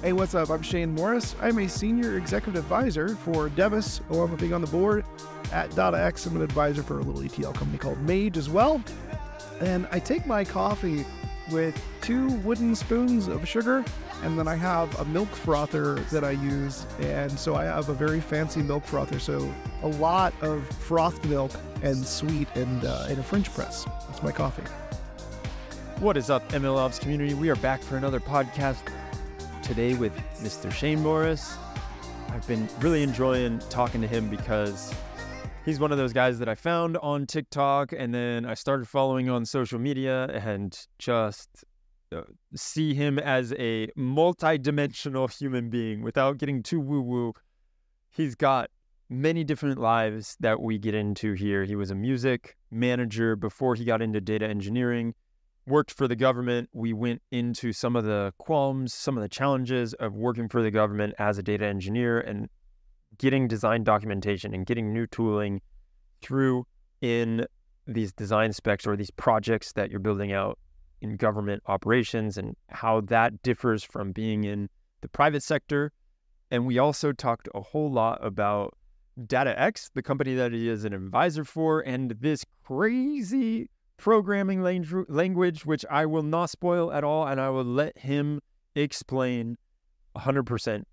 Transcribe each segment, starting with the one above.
Hey, what's up? I'm Shane Morris. I'm a senior executive advisor for Devis, along with being on the board at DataX. I'm an advisor for a little ETL company called Mage as well. And I take my coffee with 2 wooden spoons of sugar, and then I have a milk frother that I use. And so I have a very fancy milk frother. So a lot of frothed milk and sweet and in a French press. That's my coffee. What is up, MLOps community? We are back for another podcast today with Mr. Shane Morris. I've been really enjoying talking to him because he's one of those guys that I found on TikTok, and then I started following on social media and just see him as a multi-dimensional human being without getting too woo-woo. He's got many different lives that we get into here. He was a music manager before he got into data engineering. Worked for the government. We went into some of the qualms, some of the challenges of working for the government as a data engineer and getting design documentation and getting new tooling through in these design specs or these projects that you're building out in government operations and how that differs from being in the private sector. And we also talked a whole lot about DataX, the company that he is an advisor for, and this crazy programming language, which I will not spoil at all, and I will let him explain 100%.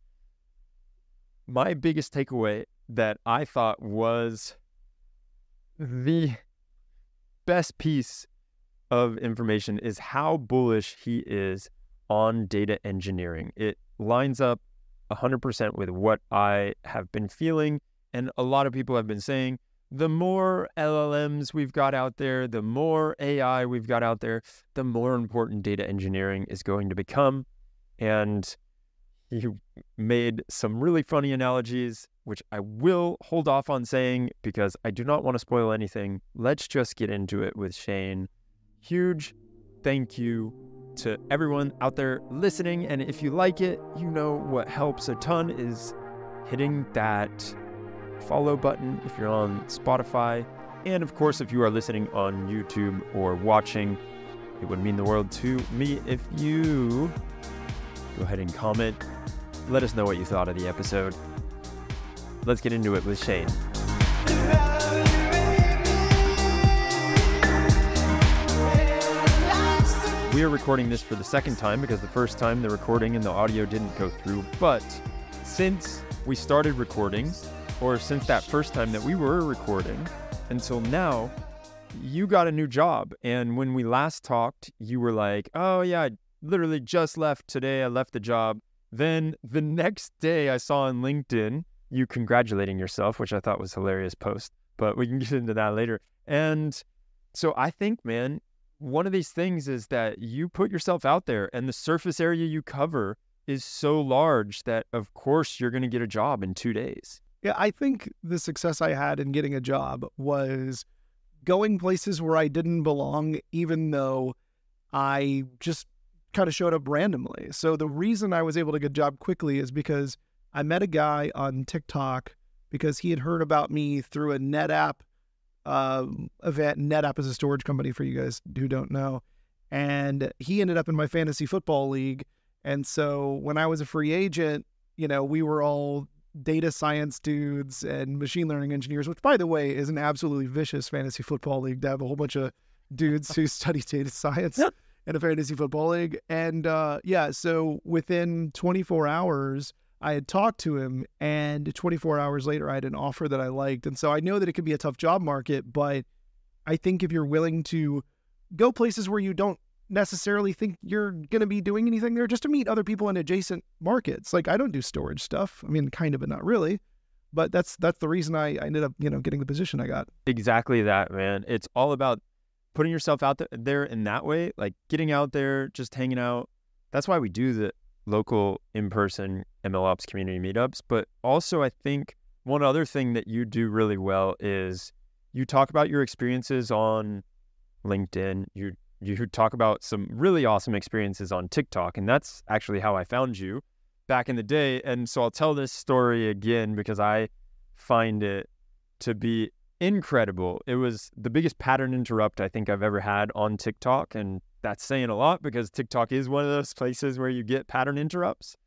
My biggest takeaway that I thought was the best piece of information is how bullish he is on data engineering. It lines up 100% with what I have been feeling, and a lot of people have been saying. The more LLMs we've got out there, the more AI we've got out there, the more important data engineering is going to become. And he made some really funny analogies, which I will hold off on saying because I do not want to spoil anything. Let's just get into it with Shane. Huge thank you to everyone out there listening. And if you like it, you know what helps a ton is hitting that follow button if you're on Spotify. And of course, if you are listening on YouTube or watching, it would mean the world to me if you go ahead and comment. Let us know what you thought of the episode. Let's get into it with Shane. We are recording this for the second time because the first time the recording and the audio didn't go through. But since we started recording, or since that first time that we were recording until now, you got a new job. And when we last talked, you were like, oh yeah, I literally just left today. I left the job. Then the next day I saw on LinkedIn, you congratulating yourself, which I thought was a hilarious post, but we can get into that later. And so I think, man, one of these things is that you put yourself out there and the surface area you cover is so large that of course you're going to get a job in 2 days. Yeah, I think the success I had in getting a job was going places where I didn't belong, even though I just kind of showed up randomly. So the reason I was able to get a job quickly is because I met a guy on TikTok because he had heard about me through a NetApp event. NetApp is a storage company for you guys who don't know. And he ended up in my fantasy football league. And so when I was a free agent, we were all data science dudes and machine learning engineers, which by the way is an absolutely vicious fantasy football league to have a whole bunch of dudes who study data science in a fantasy football league. And so within 24 hours, I had talked to him, and 24 hours later, I had an offer that I liked. And so I know that it can be a tough job market, but I think if you're willing to go places where you don't necessarily think you're going to be doing anything there, just to meet other people in adjacent markets. Like, I don't do storage stuff. I mean, kind of, but not really. But that's the reason I ended up, getting the position I got. Exactly that, man. It's all about putting yourself out there in that way, like getting out there, just hanging out. That's why we do the local in-person MLOps community meetups. But also, I think one other thing that you do really well is you talk about your experiences on LinkedIn. You talk about some really awesome experiences on TikTok, and that's actually how I found you back in the day. And so I'll tell this story again because I find it to be incredible. It was the biggest pattern interrupt I think I've ever had on TikTok, and that's saying a lot because TikTok is one of those places where you get pattern interrupts.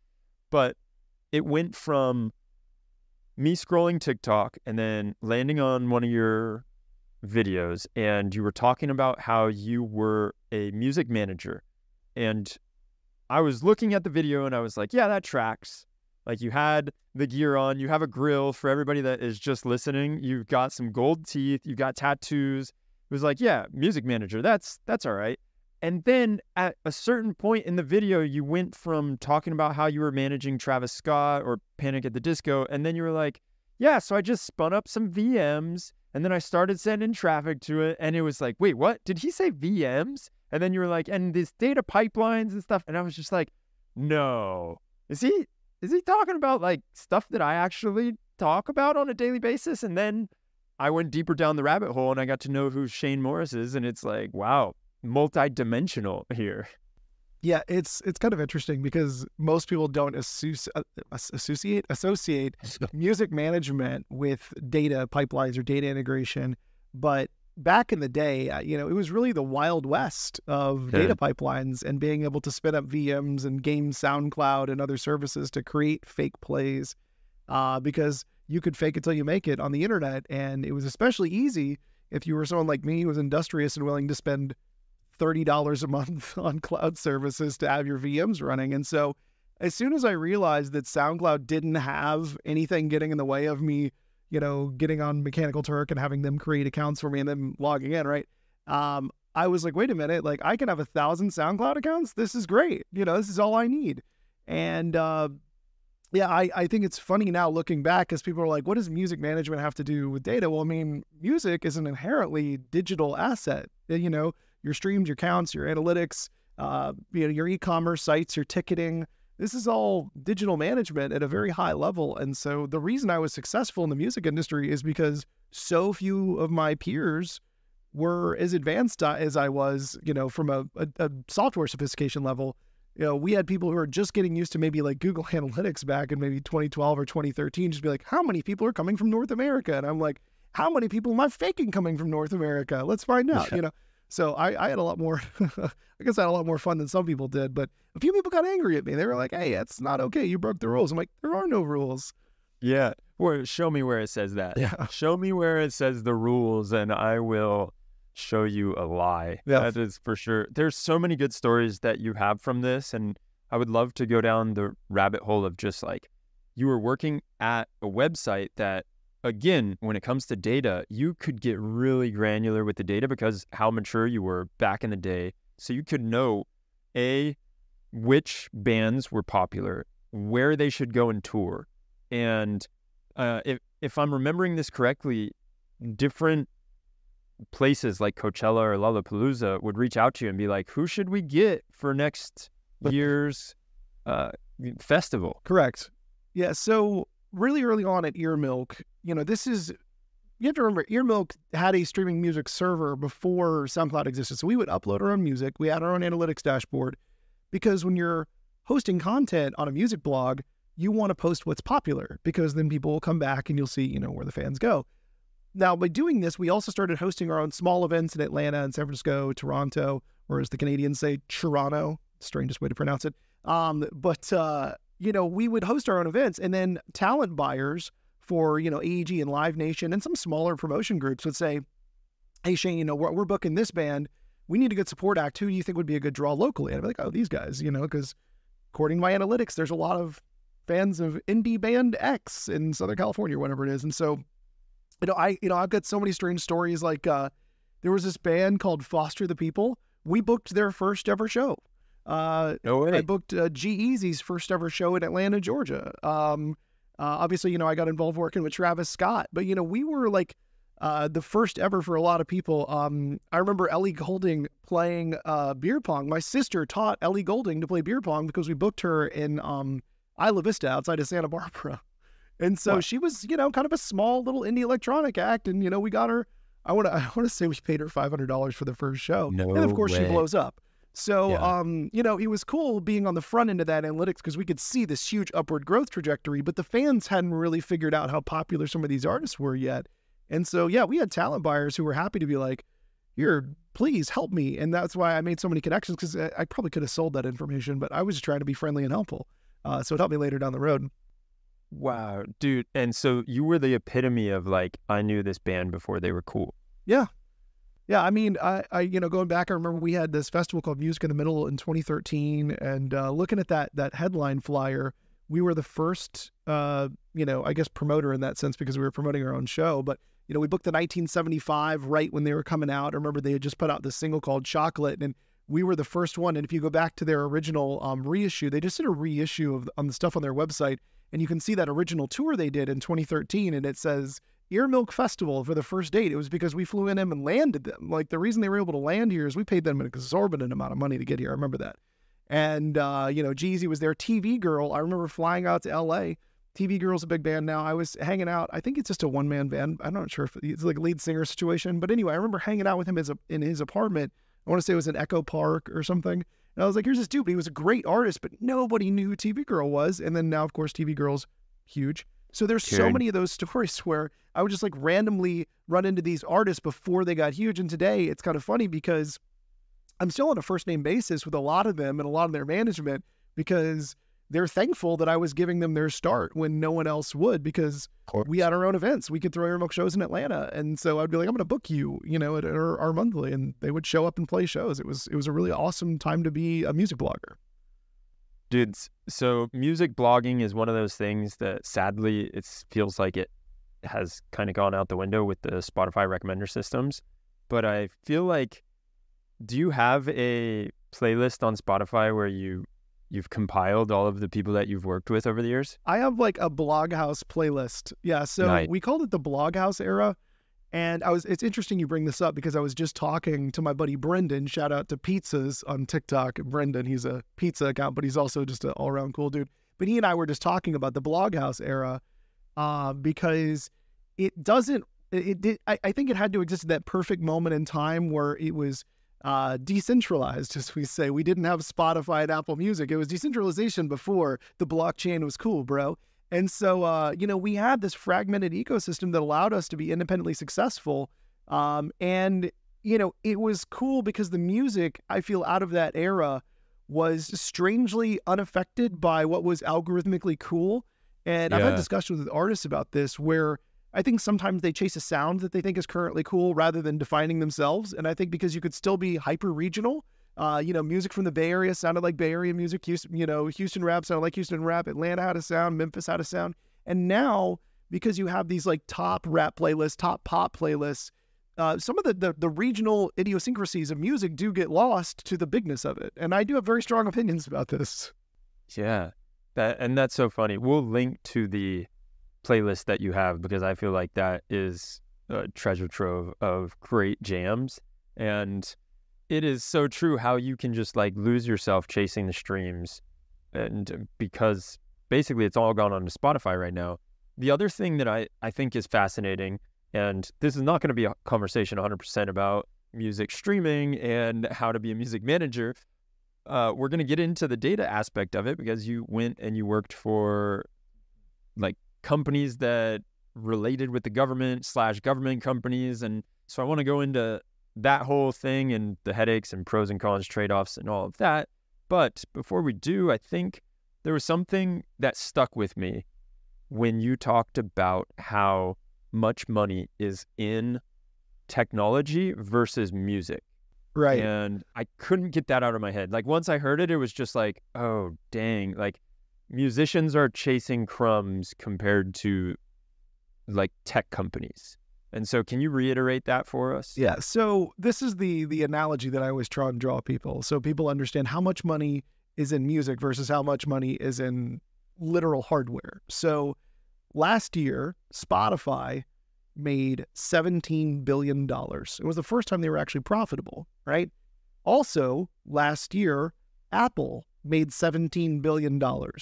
but it went from me scrolling TikTok and then landing on one of your videos, and you were talking about how you were a music manager. And I was looking at the video and I was like, yeah, that tracks. Like, you had the gear on, you have a grill for everybody that is just listening. You've got some gold teeth, you've got tattoos. It was like, yeah, music manager, that's all right. And then at a certain point in the video, you went from talking about how you were managing Travis Scott or Panic at the Disco, and then you were like, yeah, so I just spun up some VMs, and then I started sending traffic to it, and it was like, wait, what? Did he say VMs? And then you were like, and these data pipelines and stuff, and I was just like, no. Is he talking about like stuff that I actually talk about on a daily basis? And then I went deeper down the rabbit hole, and I got to know who Shane Morris is, and it's like, wow, multi-dimensional here. Yeah, it's kind of interesting because most people don't associate music management with data pipelines or data integration. But back in the day, it was really the wild west of data pipelines and being able to spin up VMs and game SoundCloud and other services to create fake plays, because you could fake it till you make it on the internet. And it was especially easy if you were someone like me who was industrious and willing to spend $30 a month on cloud services to have your VMs running. And so as soon as I realized that SoundCloud didn't have anything getting in the way of me, getting on Mechanical Turk and having them create accounts for me and then logging in, right? I was like, wait a minute, like I can have 1,000 SoundCloud accounts. This is great. This is all I need. And I think it's funny now looking back because people are like, what does music management have to do with data? Well, I mean, music is an inherently digital asset. Your streams, your counts, your analytics, your e-commerce sites, your ticketing. This is all digital management at a very high level. And so the reason I was successful in the music industry is because so few of my peers were as advanced as I was, from a software sophistication level. We had people who are just getting used to maybe like Google Analytics back in maybe 2012 or 2013, just be like, how many people are coming from North America? And I'm like, how many people am I faking coming from North America? Let's find out, So I had a lot more, I guess I had a lot more fun than some people did, but a few people got angry at me. They were like, hey, that's not okay. You broke the rules. I'm like, there are no rules. Yeah. Well, show me where it says that. Yeah. Show me where it says the rules and I will show you a lie. Yeah. That is for sure. There's so many good stories that you have from this. And I would love to go down the rabbit hole of just like, you were working at a website that, again, when it comes to data, you could get really granular with the data because how mature you were back in the day. So you could know, which bands were popular, where they should go and tour. And if I'm remembering this correctly, different places like Coachella or Lollapalooza would reach out to you and be like, who should we get for next year's festival? Correct. Yeah, so really early on at Earmilk, you have to remember, Earmilk had a streaming music server before SoundCloud existed. So we would upload our own music. We had our own analytics dashboard because when you're hosting content on a music blog, you want to post what's popular because then people will come back and you'll see, where the fans go. Now, by doing this, we also started hosting our own small events in Atlanta and San Francisco, Toronto, or as the Canadians say, Toronto, strangest way to pronounce it. We would host our own events, and then talent buyers for, AEG and Live Nation and some smaller promotion groups would say, hey, Shane, we're booking this band. We need a good support act. Who do you think would be a good draw locally? And I'd be like, oh, these guys, because according to my analytics, there's a lot of fans of indie band X in Southern California or whatever it is. And so, I've got so many strange stories. Like there was this band called Foster the People. We booked their first ever show. No way. I booked G-Eazy's first ever show in Atlanta, Georgia. Obviously, I got involved working with Travis Scott, but, we were like the first ever for a lot of people. I remember Ellie Goulding playing beer pong. My sister taught Ellie Goulding to play beer pong because we booked her in Isla Vista outside of Santa Barbara. And so she was, kind of a small little indie electronic act. And, we got her, I want to say we paid her $500 for the first show. No and of course way. She blows up. So, it was cool being on the front end of that analytics because we could see this huge upward growth trajectory, but the fans hadn't really figured out how popular some of these artists were yet. And so, we had talent buyers who were happy to be like, here, please help me. And that's why I made so many connections because I probably could have sold that information, but I was just trying to be friendly and helpful. So it helped me later down the road. Wow, dude. And so you were the epitome of like, I knew this band before they were cool. Yeah. Yeah, I mean, going back, I remember we had this festival called Music in the Middle in 2013, and looking at that headline flyer, we were the first, I guess promoter in that sense because we were promoting our own show. But we booked the 1975 right when they were coming out. I remember they had just put out this single called Chocolate, and we were the first one. And if you go back to their original reissue, they just did a reissue on the stuff on their website, and you can see that original tour they did in 2013, and it says Ear Milk Festival for the first date. It was because we flew in them and landed them. Like, the reason they were able to land here is we paid them an exorbitant amount of money to get here. I remember that. And, Jeezy was there. TV Girl, I remember flying out to LA. TV Girl's a big band now. I was hanging out. I think it's just a one-man band. I'm not sure if it's like a lead singer situation. But anyway, I remember hanging out with him in his apartment. I want to say it was in Echo Park or something. And I was like, here's this dude. But he was a great artist, but nobody knew who TV Girl was. And then now, of course, TV Girl's huge. So there's so many of those stories where I would just like randomly run into these artists before they got huge. And today it's kind of funny because I'm still on a first name basis with a lot of them and a lot of their management because they're thankful that I was giving them their start when no one else would, because we had our own events. We could throw Ear Milk shows in Atlanta. And so I'd be like, I'm going to book you, at our monthly, and they would show up and play shows. It was a really awesome time to be a music blogger. Dude, so music blogging is one of those things that sadly it feels like it has kind of gone out the window with the Spotify recommender systems. But I feel like, do you have a playlist on Spotify where you've compiled all of the people that you've worked with over the years? I have like a Bloghouse playlist. Yeah, so Nice. We called it the Bloghouse era. And it's interesting you bring this up because I was just talking to my buddy Brendan, shout out to Pizzas on TikTok. Brendan, he's a pizza account, but he's also just an all-around cool dude. But he and I were just talking about the Bloghouse era because I think it had to exist at that perfect moment in time where it was decentralized, as we say. We didn't have Spotify and Apple Music. It was decentralization before the blockchain was cool, bro. And so, we had this fragmented ecosystem that allowed us to be independently successful. It was cool because the music, I feel, out of that era was strangely unaffected by what was algorithmically cool. And I've had discussions with artists about this where I think sometimes they chase a sound that they think is currently cool rather than defining themselves. And I think because you could still be hyper-regional, music from the Bay Area sounded like Bay Area music. Houston rap sounded like Houston rap. Atlanta had a sound. Memphis had a sound. And now, because you have these like top rap playlists, top pop playlists, some of the regional idiosyncrasies of music do get lost to the bigness of it. And I do have very strong opinions about this. Yeah, that's so funny. We'll link to the playlist that you have because I feel like that is a treasure trove of great jams. And it is so true how you can just like lose yourself chasing the streams, and because basically it's all gone onto Spotify right now. The other thing that I think is fascinating, and this is not going to be a conversation 100% about music streaming and how to be a music manager. We're going to get into the data aspect of it because you went and you worked for like companies that related with the government/government companies. And so I want to go into that whole thing and the headaches and pros and cons, trade-offs and all of that. But before we do, I think there was something that stuck with me when you talked about how much money is in technology versus music. Right. And I couldn't get that out of my head. Like once I heard it, it was just like, oh, dang, like musicians are chasing crumbs compared to like tech companies. And so can you reiterate that for us? Yeah. So this is the analogy that I always try and draw people. So people understand how much money is in music versus how much money is in literal hardware. So last year, Spotify made $17 billion. It was the first time they were actually profitable, right? Also, last year, Apple made $17 billion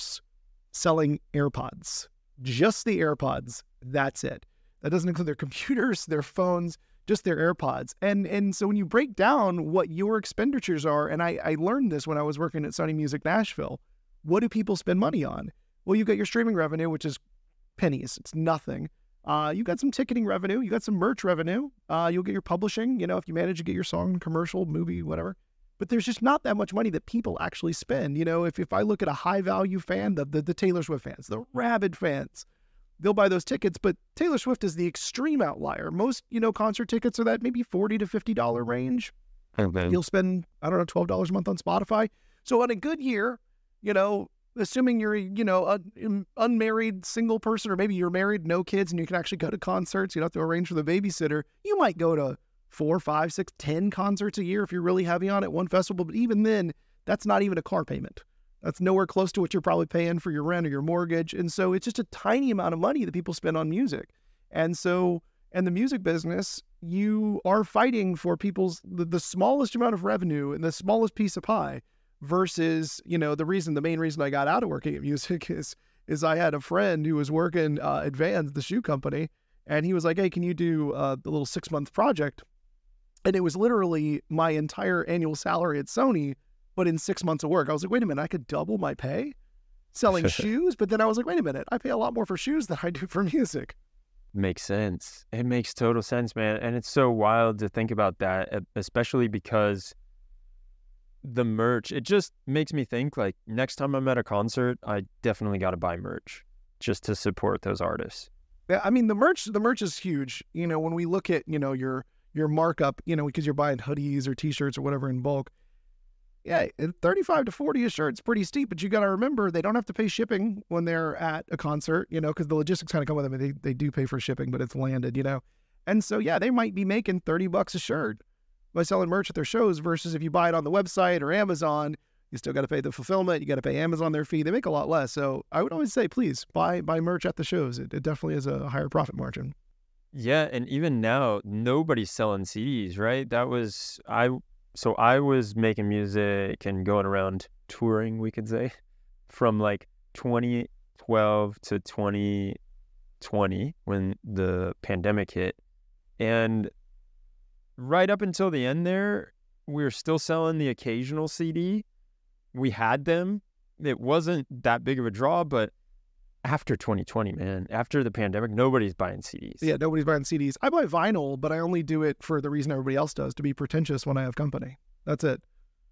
selling AirPods. Just the AirPods. That's it. That doesn't include their computers, their phones, just their AirPods. And so when you break down what your expenditures are, and I learned this when I was working at Sony Music Nashville, what do people spend money on? Well, you got your streaming revenue, which is pennies. It's nothing. You got some ticketing revenue. You got some merch revenue. You'll get your publishing, if you manage to get your song, commercial, movie, whatever. but there's just not that much money that people actually spend. You know, if I look at a high value fan, the Taylor Swift fans, the rabid fans, they'll buy those tickets, but Taylor Swift is the extreme outlier. Most, you know, concert tickets are that maybe $40 to $50 range. Okay. You'll spend, I don't know, $12 a month on Spotify. So on a good year, you know, assuming you're, you know, an unmarried single person, or maybe you're married, no kids, and you can actually go to concerts, you don't have to arrange for the babysitter, you might go to 4, 5, 6, 10 concerts a year if you're really heavy on it, one festival. But even then, that's not even a car payment. That's nowhere close to what you're probably paying for your rent or your mortgage. And so it's just a tiny amount of money that people spend on music. And so, in the music business, you are fighting for the smallest amount of revenue and the smallest piece of pie versus, you know, the main reason I got out of working at music is I had a friend who was working at Vans, the shoe company, and he was like, hey, can you do the little 6-month project? And it was literally my entire annual salary at Sony, but in 6 months of work. I was like, wait a minute, I could double my pay selling shoes? But then I was like, wait a minute, I pay a lot more for shoes than I do for music. Makes sense. It makes total sense, man. And it's so wild to think about that, especially because the merch, it just makes me think like next time I'm at a concert, I definitely got to buy merch just to support those artists. Yeah, I mean, the merch is huge. You know, when we look at, you know, your markup, you know, because you're buying hoodies or t-shirts or whatever in bulk. Yeah, $35 to $40 a shirt's pretty steep, but you got to remember they don't have to pay shipping when they're at a concert, you know, because the logistics kind of come with them, and they do pay for shipping, but it's landed, you know. And so, yeah, they might be making $30 a shirt by selling merch at their shows versus if you buy it on the website or Amazon, you still got to pay the fulfillment, you got to pay Amazon their fee. They make a lot less. So I would always say, please buy merch at the shows. It definitely is a higher profit margin. Yeah, and even now, nobody's selling CDs, right? So I was making music and going around touring, we could say, from like 2012 to 2020 when the pandemic hit. And right up until the end there, we were still selling the occasional CD. We had them. It wasn't that big of a draw, but after 2020, man, after the pandemic, nobody's buying CDs. Yeah, nobody's buying CDs. I buy vinyl, but I only do it for the reason everybody else does, to be pretentious when I have company. That's it.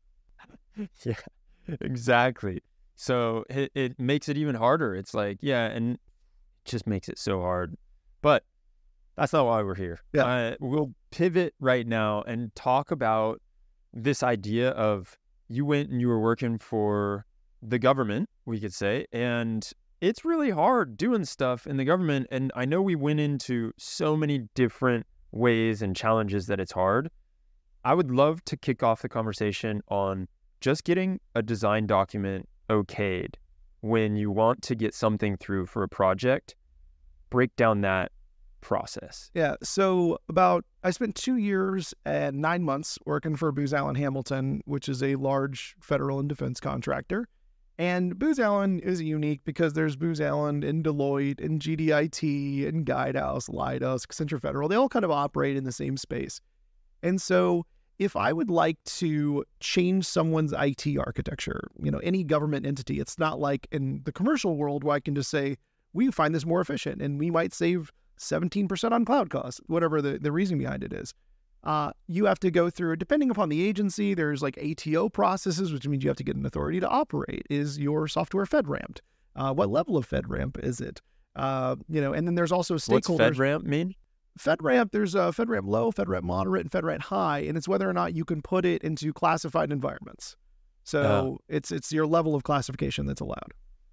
Yeah, exactly. So it makes it even harder. It's like, yeah, and it just makes it so hard. But that's not why we're here. Yeah. We'll pivot right now and talk about this idea of you went and you were working for the government, we could say, and it's really hard doing stuff in the government. And I know we went into so many different ways and challenges that it's hard. I would love to kick off the conversation on just getting a design document okayed when you want to get something through for a project. Break down that process. Yeah. So I spent 2 years and 9 months working for Booz Allen Hamilton, which is a large federal and defense contractor. And Booz Allen is unique because there's Booz Allen and Deloitte and GDIT and Guidehouse, Leidos, Accenture Federal. They all kind of operate in the same space. And so if I would like to change someone's IT architecture, you know, any government entity, it's not like in the commercial world where I can just say, we find this more efficient and we might save 17% on cloud costs, whatever the reason behind it is. You have to go through, depending upon the agency, there's like ATO processes, which means you have to get an authority to operate. Is your software FedRAMPed? What level of FedRAMP is it? You know, and then there's also stakeholders. What's FedRAMP mean? FedRAMP, there's a FedRAMP low, FedRAMP moderate, and FedRAMP high, and it's whether or not you can put it into classified environments. So it's your level of classification that's allowed.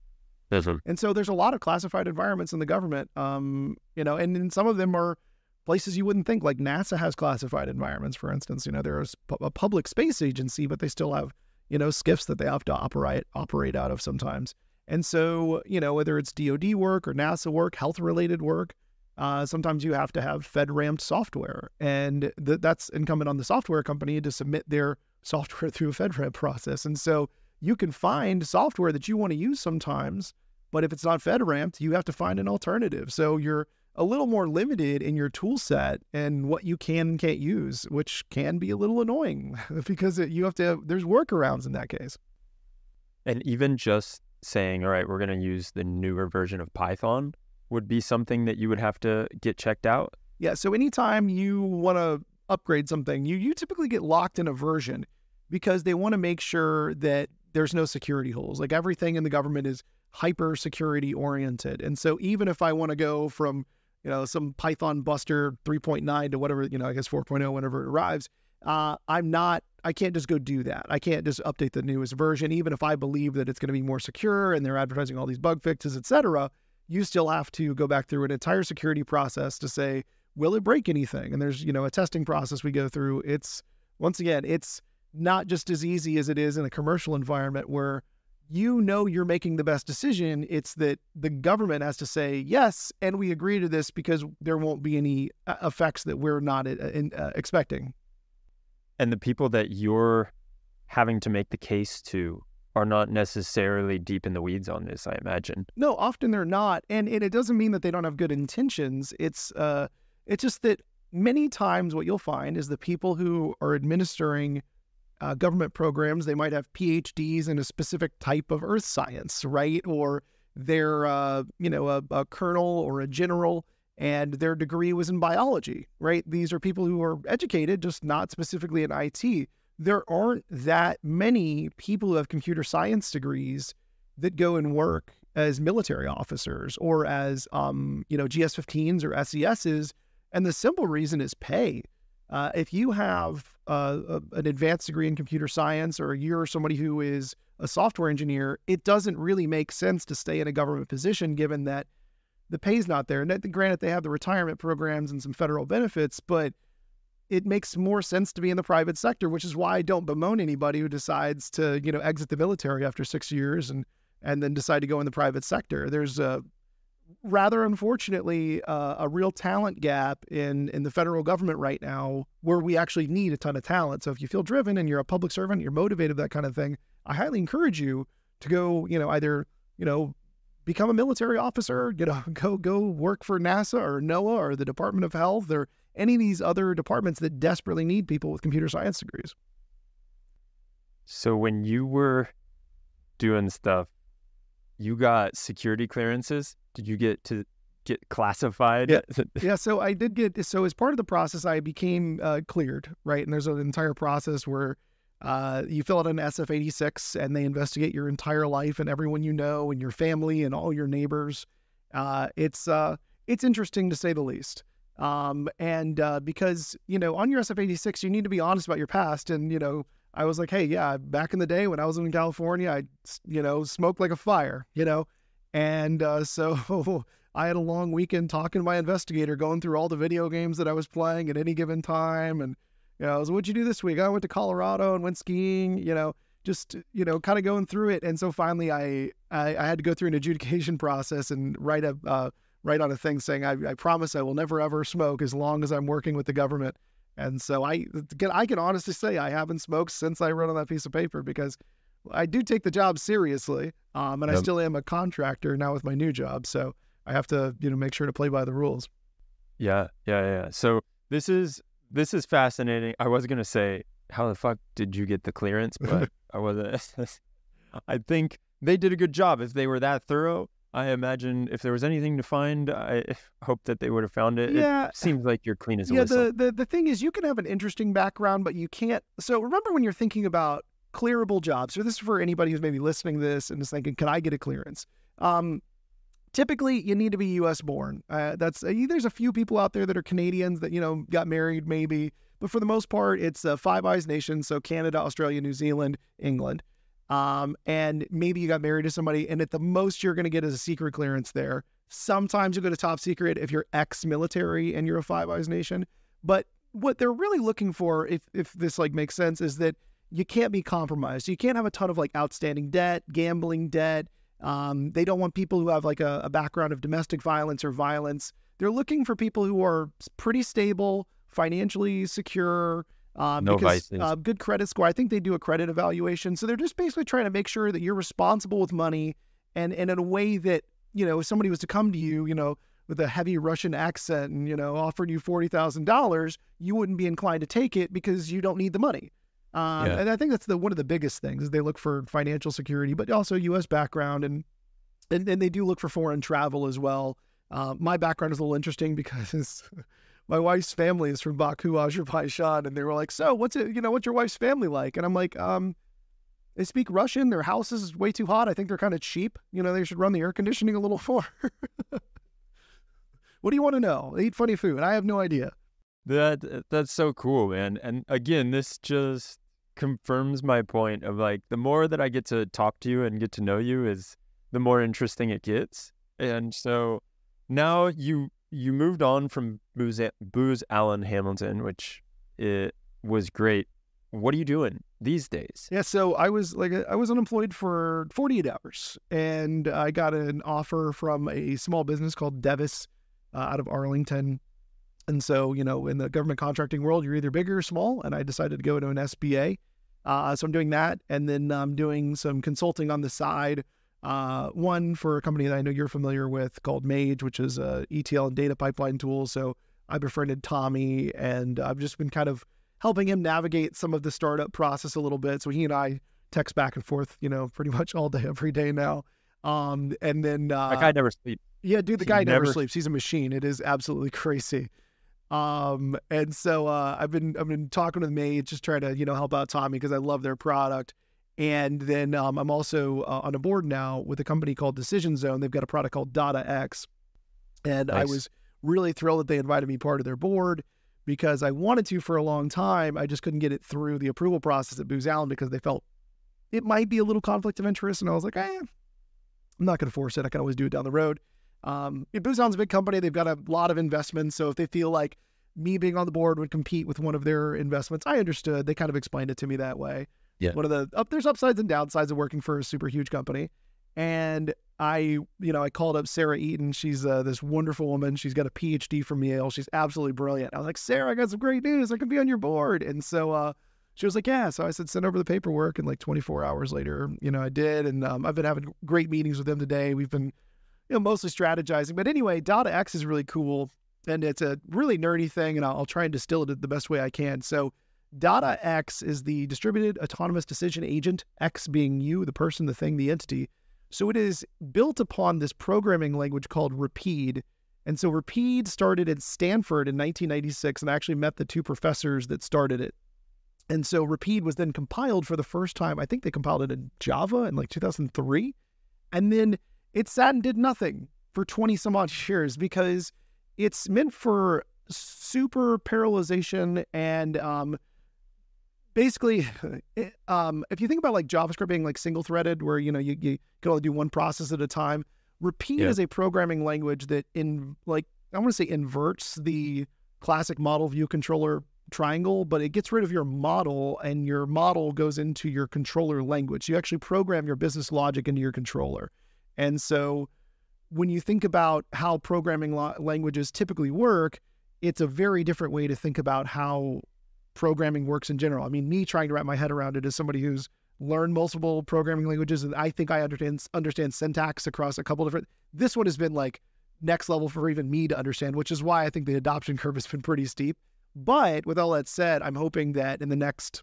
And so there's a lot of classified environments in the government, you know, and some of them are places you wouldn't think, like NASA has classified environments, for instance. You know, there's a public space agency, but they still have, you know, SCIFs that they have to operate out of sometimes. And so, you know, whether it's DoD work or NASA work, health-related work, sometimes you have to have FedRAMPed software. And that's incumbent on the software company to submit their software through a FedRAMP process. And so you can find software that you want to use sometimes, but if it's not FedRAMPed, you have to find an alternative. So you're a little more limited in your tool set and what you can and can't use, which can be a little annoying because there's workarounds in that case. And even just saying, all right, we're going to use the newer version of Python would be something that you would have to get checked out. Yeah. So anytime you want to upgrade something, you typically get locked in a version because they want to make sure that there's no security holes. Like everything in the government is hyper security oriented. And so even if I want to go from, some Python Buster 3.9 to whatever, I guess 4.0, whenever it arrives, I can't just go do that. I can't just update the newest version, even if I believe that it's going to be more secure and they're advertising all these bug fixes, etc. You still have to go back through an entire security process to say, will it break anything? And there's, a testing process we go through. Once again, it's not just as easy as it is in a commercial environment where you're making the best decision. It's that the government has to say, yes, and we agree to this because there won't be any effects that we're not expecting. And the people that you're having to make the case to are not necessarily deep in the weeds on this, I imagine. No, often they're not. And it doesn't mean that they don't have good intentions. It's just that many times what you'll find is the people who are administering government programs, they might have PhDs in a specific type of earth science, right? Or they're, a colonel or a general, and their degree was in biology, right? These are people who are educated, just not specifically in IT. There aren't that many people who have computer science degrees that go and work as military officers or as, GS-15s or SESs. And the simple reason is pay. If you have an advanced degree in computer science, or you're somebody who is a software engineer, it doesn't really make sense to stay in a government position given that the pay's not there. And granted, they have the retirement programs and some federal benefits, but it makes more sense to be in the private sector, which is why I don't bemoan anybody who decides to, exit the military after 6 years and then decide to go in the private sector. There's rather unfortunately, a real talent gap in the federal government right now where we actually need a ton of talent. So if you feel driven and you're a public servant, you're motivated, that kind of thing, I highly encourage you to go, either, become a military officer, go work for NASA or NOAA or the Department of Health or any of these other departments that desperately need people with computer science degrees. So when you were doing stuff, you got security clearances? Did you get classified? Yeah. So I did so as part of the process, I became cleared, right? And there's an entire process where you fill out an SF-86 and they investigate your entire life and everyone you know and your family and all your neighbors. It's interesting to say the least. Because, on your SF-86, you need to be honest about your past. And, I was like, hey, yeah, back in the day when I was in California, I, smoked like a fire, And so I had a long weekend talking to my investigator, going through all the video games that I was playing at any given time. And, I was, what'd you do this week? I went to Colorado and went skiing, just, kind of going through it. And so finally I had to go through an adjudication process and write on a thing saying, I promise I will never, ever smoke as long as I'm working with the government. And so I can honestly say I haven't smoked since I wrote on that piece of paper because I do take the job seriously. And I still am a contractor now with my new job. So I have to, make sure to play by the rules. Yeah. So this is fascinating. I was going to say, how the fuck did you get the clearance? But I wasn't. I think they did a good job. If they were that thorough, I imagine if there was anything to find, I hope that they would have found it. Yeah. It seems like you're clean as a whistle. The thing is, you can have an interesting background, but you can't. So remember when you're thinking about clearable jobs, or this is for anybody who's maybe listening to this and is thinking, can I get a clearance? Typically, you need to be U.S. born. There's a few people out there that are Canadians that, got married maybe. But for the most part, it's a Five Eyes nation. So Canada, Australia, New Zealand, England. And maybe you got married to somebody, and at the most you're going to get is a secret clearance there. Sometimes you go to top secret if you're ex-military and you're a Five Eyes nation. But what they're really looking for, if this makes sense, is that you can't be compromised. You can't have a ton of outstanding debt, gambling debt. They don't want people who have a background of domestic violence or violence. They're looking for people who are pretty stable, financially secure, no vices. Good credit score. I think they do a credit evaluation. So they're just basically trying to make sure that you're responsible with money and in a way that, if somebody was to come to you, with a heavy Russian accent and, offered you $40,000, you wouldn't be inclined to take it because you don't need the money. And I think that's one of the biggest things is they look for financial security, but also U.S. background. And they do look for foreign travel as well. My background is a little interesting because my wife's family is from Baku, Azerbaijan, and they were like, "So, what's your wife's family like?" And I'm like, they speak Russian. Their house is way too hot. I think they're kind of cheap. They should run the air conditioning a little more." What do you want to know? They eat funny food. I have no idea. That's so cool, man. And again, this just confirms my point of like, the more that I get to talk to you and get to know you is the more interesting it gets. And so now you moved on from Booz Allen Hamilton, which it was great. What are you doing these days? Yeah, so I was unemployed for 48 hours, and I got an offer from a small business called Devis out of Arlington. And so, in the government contracting world, you're either big or small, and I decided to go to an SBA. So I'm doing that, and then I'm doing some consulting on the side. One for a company that I know you're familiar with called Mage, which is a ETL and data pipeline tool. So I befriended Tommy, and I've just been kind of helping him navigate some of the startup process a little bit. So he and I text back and forth, pretty much all day, every day now. And then that guy never sleeps. Yeah, dude, the guy never sleeps. He's a machine. It is absolutely crazy. And so I've been talking with Mage, just trying to help out Tommy because I love their product. And then I'm also on a board now with a company called Decision Zone. They've got a product called DataX, and nice. I was really thrilled that they invited me part of their board because I wanted to for a long time. I just couldn't get it through the approval process at Booz Allen because they felt it might be a little conflict of interest, and I was like, I'm not going to force it. I can always do it down the road. Booz Allen's a big company. They've got a lot of investments. So if they feel like me being on the board would compete with one of their investments, I understood. They kind of explained it to me that way. Yeah. There's upsides and downsides of working for a super huge company. And I called up Sarah Eaton. She's this wonderful woman. She's got a PhD from Yale. She's absolutely brilliant. I was like, "Sarah, I got some great news. I can be on your board." And so she was like, "Yeah." So I said, "Send over the paperwork." And like 24 hours later, I did. And I've been having great meetings with them today. We've been mostly strategizing. But anyway, DataX is really cool. And it's a really nerdy thing. And I'll try and distill it the best way I can. So DataX is the distributed autonomous decision agent, X being you, the person, the thing, the entity. So it is built upon this programming language called Rapide. And so Rapide started at Stanford in 1996, and I actually met the two professors that started it. And so Rapide was then compiled for the first time. I think they compiled it in Java in like 2003. And then it sat and did nothing for 20 some odd years because it's meant for super parallelization and basically, if you think about like JavaScript being like single threaded where, you can only do one process at a time, Rapide is a programming language that inverts the classic model view controller triangle, but it gets rid of your model and your model goes into your controller language. You actually program your business logic into your controller. And so when you think about how programming languages typically work, it's a very different way to think about how programming works in general. I mean, me trying to wrap my head around it as somebody who's learned multiple programming languages, and I think I understand syntax across a couple different, this one has been like next level for even me to understand, which is why I think the adoption curve has been pretty steep. But with all that said, I'm hoping that in the next,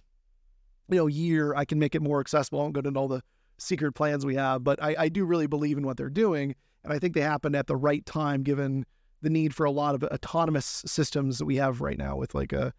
year, I can make it more accessible. I won't go into all the secret plans we have, but I do really believe in what they're doing. And I think they happen at the right time, given the need for a lot of autonomous systems that we have right now with like the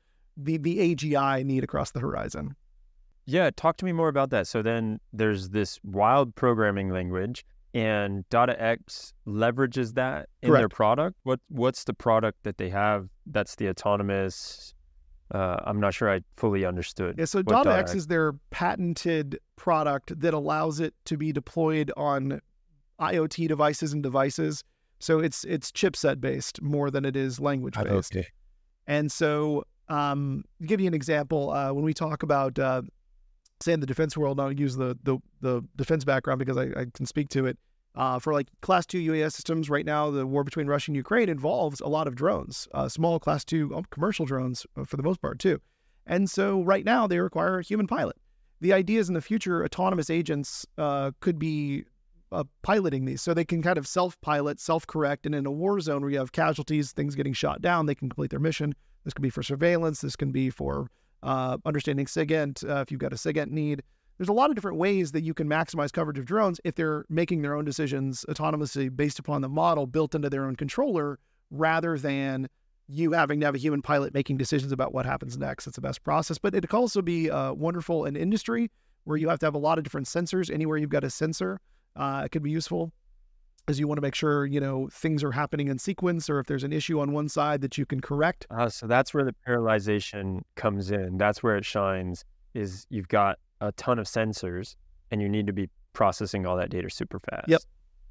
AGI need across the horizon. Yeah, talk to me more about that. So then there's this wild programming language, and DataX leverages that in Correct. Their product. What's the product that they have that's the autonomous? I'm not sure I fully understood. Yeah, so DataX is their patented product that allows it to be deployed on IoT devices and devices. So it's chipset based more than it is language based. Okay. And so to give you an example, when we talk about say in the defense world, I'll use the defense background because I can speak to it. For like Class 2 UAS systems right now, the war between Russia and Ukraine involves a lot of drones, small Class 2 commercial drones for the most part too. And so right now they require a human pilot. The idea is in the future, autonomous agents could be piloting these. So they can kind of self-pilot, self-correct, and in a war zone where you have casualties, things getting shot down, they can complete their mission. This can be for surveillance. This can be for understanding SIGINT, if you've got a SIGINT need. There's a lot of different ways that you can maximize coverage of drones if they're making their own decisions autonomously based upon the model built into their own controller rather than you having to have a human pilot making decisions about what happens next. It's the best process. But it could also be wonderful in industry where you have to have a lot of different sensors. Anywhere you've got a sensor, it could be useful, as you want to make sure, things are happening in sequence, or if there's an issue on one side that you can correct. So that's where the parallelization comes in. That's where it shines, is you've got a ton of sensors and you need to be processing all that data super fast. Yep.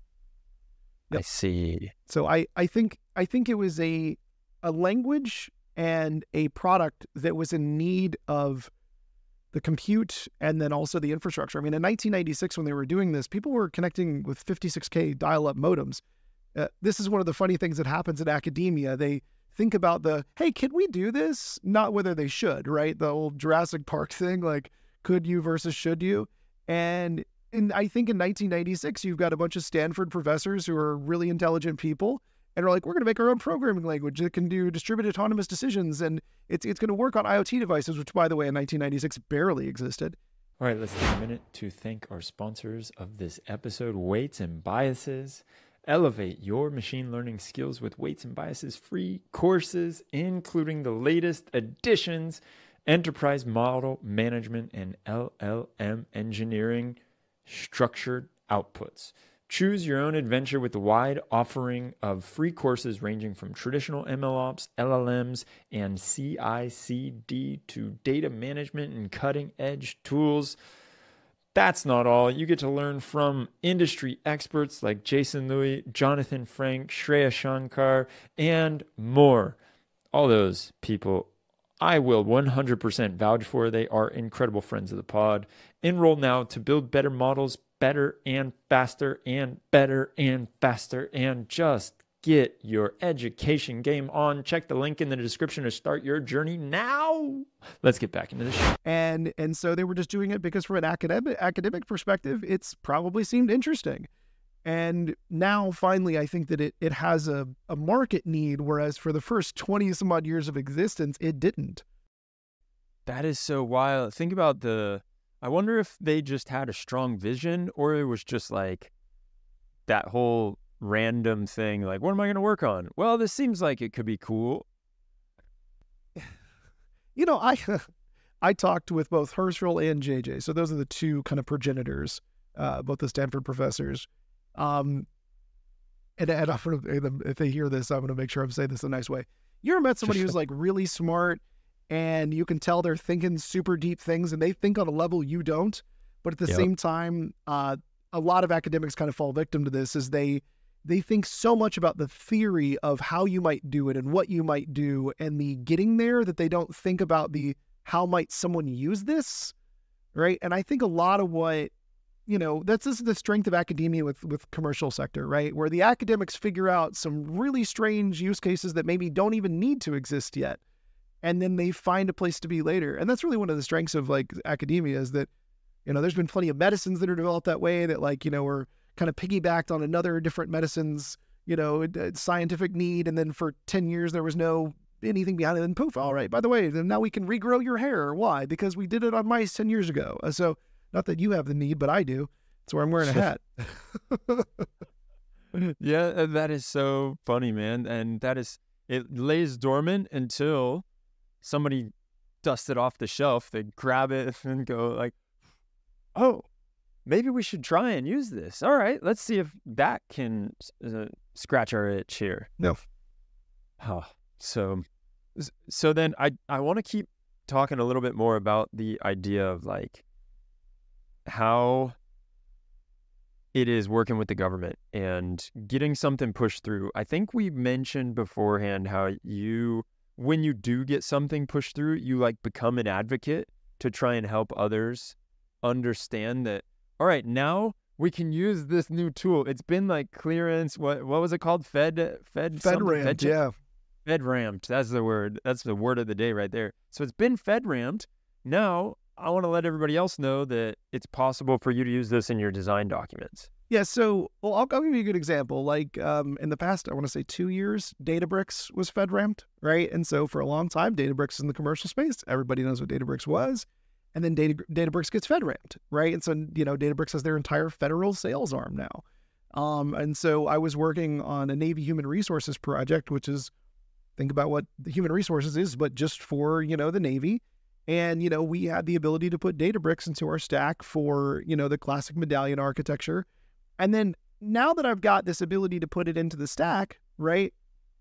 I see. So I think it was a language and a product that was in need of the compute and then also the infrastructure. I mean, in 1996, when they were doing this, people were connecting with 56K dial-up modems. This is one of the funny things that happens in academia. They think about hey, can we do this? Not whether they should, right? The old Jurassic Park thing, like, could you versus should you? And I think in 1996, you've got a bunch of Stanford professors who are really intelligent people and are like, we're going to make our own programming language that can do distributed autonomous decisions. And it's going to work on IoT devices, which, by the way, in 1996 barely existed. All right, let's take a minute to thank our sponsors of this episode, Weights and Biases. Elevate your machine learning skills with Weights and Biases free courses, including the latest additions, Enterprise Model Management and LLM Engineering Structured Outputs. Choose your own adventure with the wide offering of free courses ranging from traditional MLOps, LLMs, and CI/CD to data management and cutting-edge tools. That's not all. You get to learn from industry experts like Jason Louis, Jonathan Frank, Shreya Shankar, and more. All those people I will 100% vouch for. They are incredible friends of the pod. Enroll now to build better models, better and faster and better and faster, and just get your education game on. Check the link in the description to start your journey now. Let's get back into the show. And so they were just doing it because from an academic perspective, it's probably seemed interesting. And now finally, I think that it has a market need, whereas for the first 20 some odd years of existence, it didn't. That is so wild. Think about I wonder if they just had a strong vision, or it was just like that whole random thing, like, what am I going to work on? Well, this seems like it could be cool. I talked with both Herschel and JJ. So those are the two kind of progenitors, both the Stanford professors. And if they hear this, I'm going to make sure I'm saying this in a nice way. You ever met somebody who's like really smart, and you can tell they're thinking super deep things, and they think on a level you don't, but at the same time, a lot of academics kind of fall victim to this, is they think so much about the theory of how you might do it and what you might do and the getting there, that they don't think about the how might someone use this, right? And I think a lot of what, this is the strength of academia with commercial sector, right? Where the academics figure out some really strange use cases that maybe don't even need to exist yet. And then they find a place to be later. And that's really one of the strengths of like academia, is that, there's been plenty of medicines that are developed that way, that like, are kind of piggybacked on another different medicines, scientific need. And then for 10 years, there was no anything behind it. And poof, all right, by the way, then now we can regrow your hair. Why? Because we did it on mice 10 years ago. So not that you have the need, but I do. That's why I'm wearing a hat. Yeah, that is so funny, man. And it lays dormant until somebody dusts it off the shelf. They grab it and go like, oh, maybe we should try and use this. All right, let's see if that can scratch our itch here. No. Oh, so then I want to keep talking a little bit more about the idea of like how it is working with the government and getting something pushed through. I think we mentioned beforehand how when you do get something pushed through, you like become an advocate to try and help others understand that, all right, now we can use this new tool. It's been like clearance. What was it called? FedRAMP. Yeah. FedRAMPed. That's the word. That's the word of the day right there. So it's been FedRAMPed. Now I want to let everybody else know that it's possible for you to use this in your design documents. Yeah, so, I'll give you a good example. Like, in the past, I want to say 2 years, Databricks was FedRAMPed, right? And so for a long time, Databricks is in the commercial space. Everybody knows what Databricks was. And then Databricks gets FedRAMPed, right? And so, Databricks has their entire federal sales arm now. And so I was working on a Navy Human Resources project, which is think about what the human resources is, but just for, the Navy. And, we had the ability to put Databricks into our stack for, the classic medallion architecture. And then now that I've got this ability to put it into the stack, right,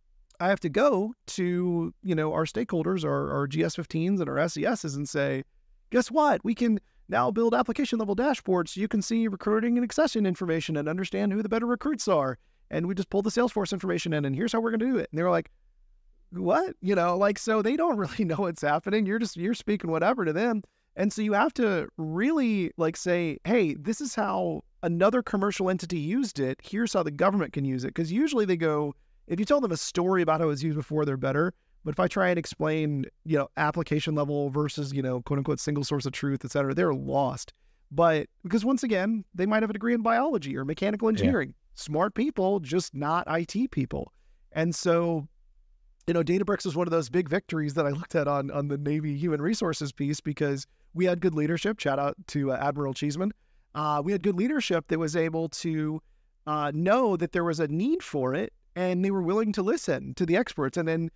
I have to go to, our stakeholders, our GS15s and our SESs and say, guess what? We can now build application level dashboards so you can see recruiting and accession information and understand who the better recruits are. And we just pull the Salesforce information in, and here's how we're going to do it. And they were like, what? So they don't really know what's happening. You're speaking whatever to them. And so you have to really say, hey, this is how another commercial entity used it. Here's how the government can use it. Because usually they go, if you tell them a story about how it was used before, they're better. But if I try and explain, application level versus, quote unquote, single source of truth, et cetera, they're lost. But because once again, they might have a degree in biology or mechanical engineering, smart people, just not IT people. And so, Databricks is one of those big victories that I looked at on the Navy human resources piece, because we had good leadership. Shout out to Admiral Cheeseman. We had good leadership that was able to know that there was a need for it, and they were willing to listen to the experts. And then,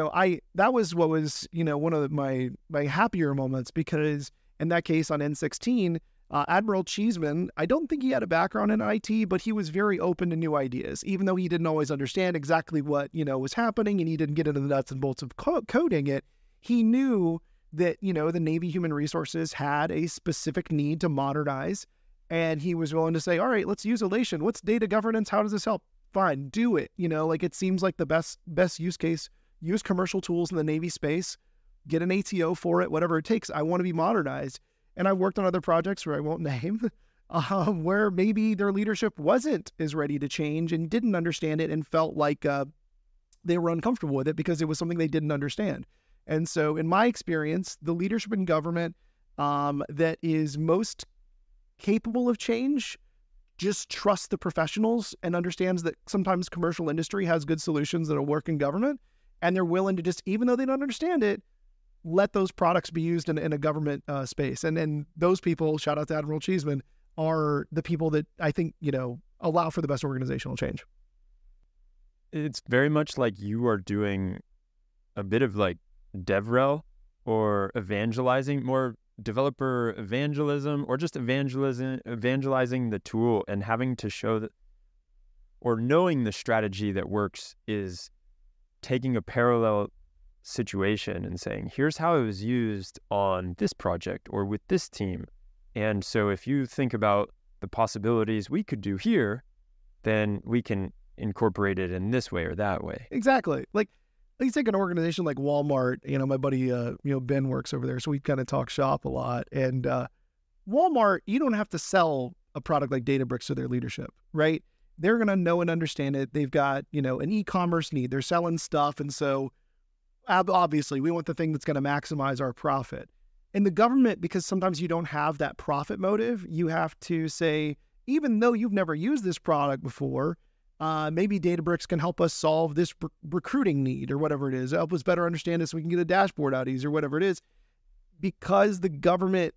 that was what was, one of my happier moments, because in that case on N16, Admiral Cheeseman, I don't think he had a background in IT, but he was very open to new ideas, even though he didn't always understand exactly what, was happening, and he didn't get into the nuts and bolts of coding it. He knew that, the Navy Human Resources had a specific need to modernize, and he was willing to say, all right, let's use Alation. What's data governance? How does this help? Fine, do it. It seems like the best use case. Use commercial tools in the Navy space, get an ATO for it, whatever it takes. I want to be modernized. And I've worked on other projects where I won't name, where maybe their leadership wasn't as ready to change and didn't understand it and felt like they were uncomfortable with it because it was something they didn't understand. And so in my experience, the leadership in government that is most capable of change just trusts the professionals and understands that sometimes commercial industry has good solutions that'll work in government. And they're willing to just, even though they don't understand it, let those products be used in a government space. And then those people, shout out to Admiral Cheeseman, are the people that I think, allow for the best organizational change. It's very much like you are doing a bit of DevRel or evangelizing, more developer evangelism, or just evangelizing the tool and having to show that, or knowing the strategy that works is taking a parallel situation and saying, here's how it was used on this project or with this team. And so if you think about the possibilities we could do here, then we can incorporate it in this way or that way. Exactly. You take an organization like Walmart, my buddy, Ben works over there. So we kind of talk shop a lot. And Walmart, you don't have to sell a product like Databricks to their leadership, right? They're going to know and understand it. They've got, an e-commerce need. They're selling stuff. And so obviously we want the thing that's going to maximize our profit. In the government, because sometimes you don't have that profit motive, you have to say, even though you've never used this product before, maybe Databricks can help us solve this recruiting need or whatever it is, help us better understand this so we can get a dashboard out easier, whatever it is. Because the government,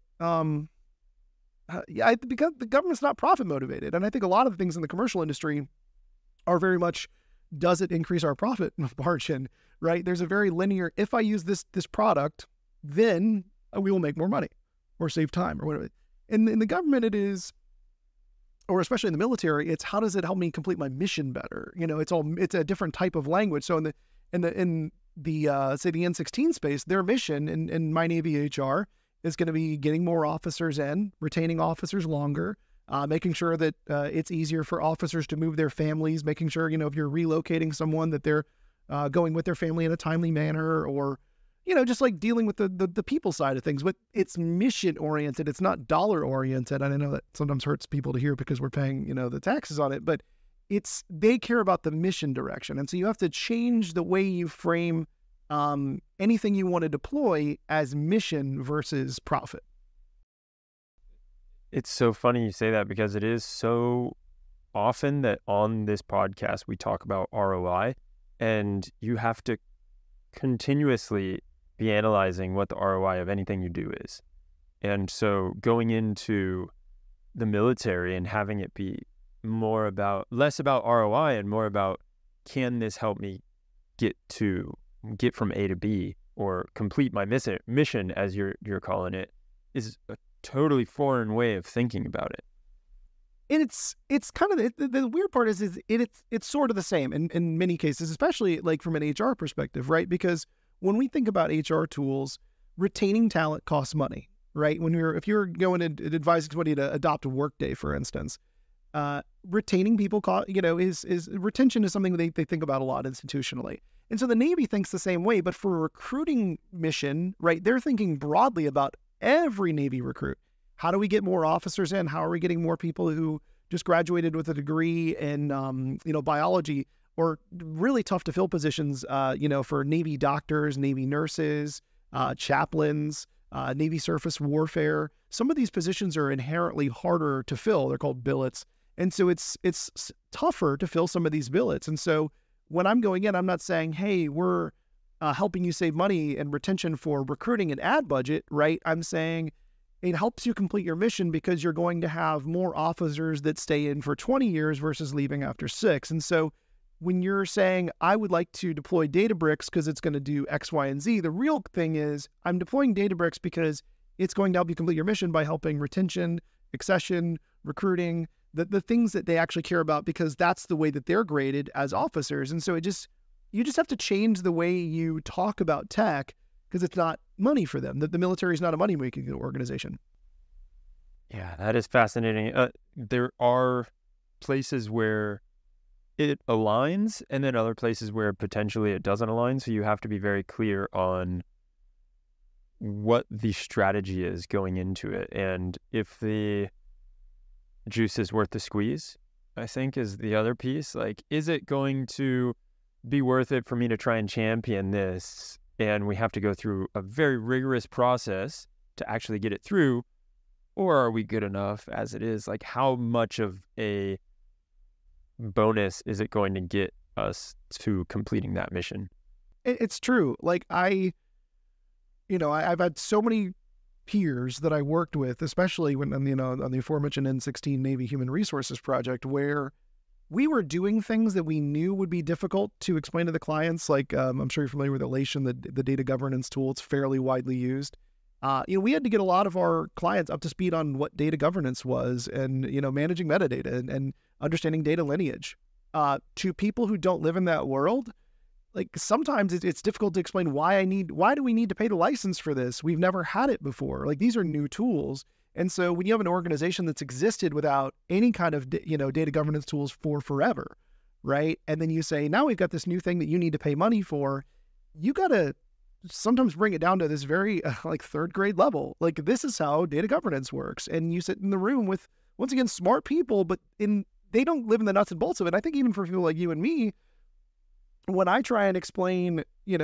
because the government's not profit motivated. And I think a lot of the things in the commercial industry are very much, does it increase our profit margin, right? There's a very linear, if I use this product, then we will make more money or save time or whatever. In the government, it is, or especially in the military, it's how does it help me complete my mission better? It's a different type of language. So in the say the N16 space, their mission in my Navy HR is going to be getting more officers in, retaining officers longer, making sure that it's easier for officers to move their families, making sure, if you're relocating someone, that they're going with their family in a timely manner, or, just dealing with the people side of things. But it's mission oriented. It's not dollar oriented. And I know that sometimes hurts people to hear because we're paying, the taxes on it, but they care about the mission direction. And so you have to change the way you frame anything you want to deploy as mission versus profit. It's so funny you say that, because it is so often that on this podcast we talk about ROI, and you have to continuously be analyzing what the ROI of anything you do is. And so going into the military and having it be less about ROI and more about, can this help me get to get from A to B or complete my mission, as you're calling it, is a totally foreign way of thinking about it. And it's kind of the weird part is it's sort of the same in many cases, especially like from an HR perspective, right? Because when we think about HR tools, retaining talent costs money, right? If you're going and advising somebody to adopt a Workday, for instance, retaining people, is retention is something they think about a lot institutionally. And so the Navy thinks the same way, but for a recruiting mission, right, they're thinking broadly about every Navy recruit. How do we get more officers in? How are we getting more people who just graduated with a degree in, biology, or really tough to fill positions, for Navy doctors, Navy nurses, chaplains, Navy surface warfare. Some of these positions are inherently harder to fill. They're called billets. And so it's tougher to fill some of these billets. And so when I'm going in, I'm not saying, hey, we're helping you save money and retention for recruiting and ad budget, right? I'm saying it helps you complete your mission because you're going to have more officers that stay in for 20 years versus leaving after 6. And so when you're saying, I would like to deploy Databricks because it's going to do X, Y, and Z, the real thing is I'm deploying Databricks because it's going to help you complete your mission by helping retention, accession, recruiting, the things that they actually care about, because that's the way that they're graded as officers. And so you just have to change the way you talk about tech, because it's not money for them. The military is not a money-making organization. Yeah, that is fascinating. There are places where it aligns, and then other places where potentially it doesn't align. So you have to be very clear on what the strategy is going into it. And if the juice is worth the squeeze, I think, is the other piece. Like, is it going to be worth it for me to try and champion this? And we have to go through a very rigorous process to actually get it through. Or are we good enough as it is? Like, how much of a bonus is it going to get us to completing that mission? It's true. Like I've had so many peers that I worked with, especially when, on the aforementioned N16 Navy Human Resources project, where we were doing things that we knew would be difficult to explain to the clients. Like, I'm sure you're familiar with Elation, the data governance tool. It's fairly widely used. We had to get a lot of our clients up to speed on what data governance was, and, managing metadata and understanding data lineage. To people who don't live in that world, like, sometimes it's difficult to explain why do we need to pay the license for this? We've never had it before. Like, these are new tools. And so when you have an organization that's existed without any kind of, data governance tools for forever, right? And then you say, now we've got this new thing that you need to pay money for, you got to sometimes bring it down to this very third grade level. Like, this is how data governance works. And you sit in the room with, once again, smart people, but they don't live in the nuts and bolts of it. I think even for people like you and me, when I try and explain,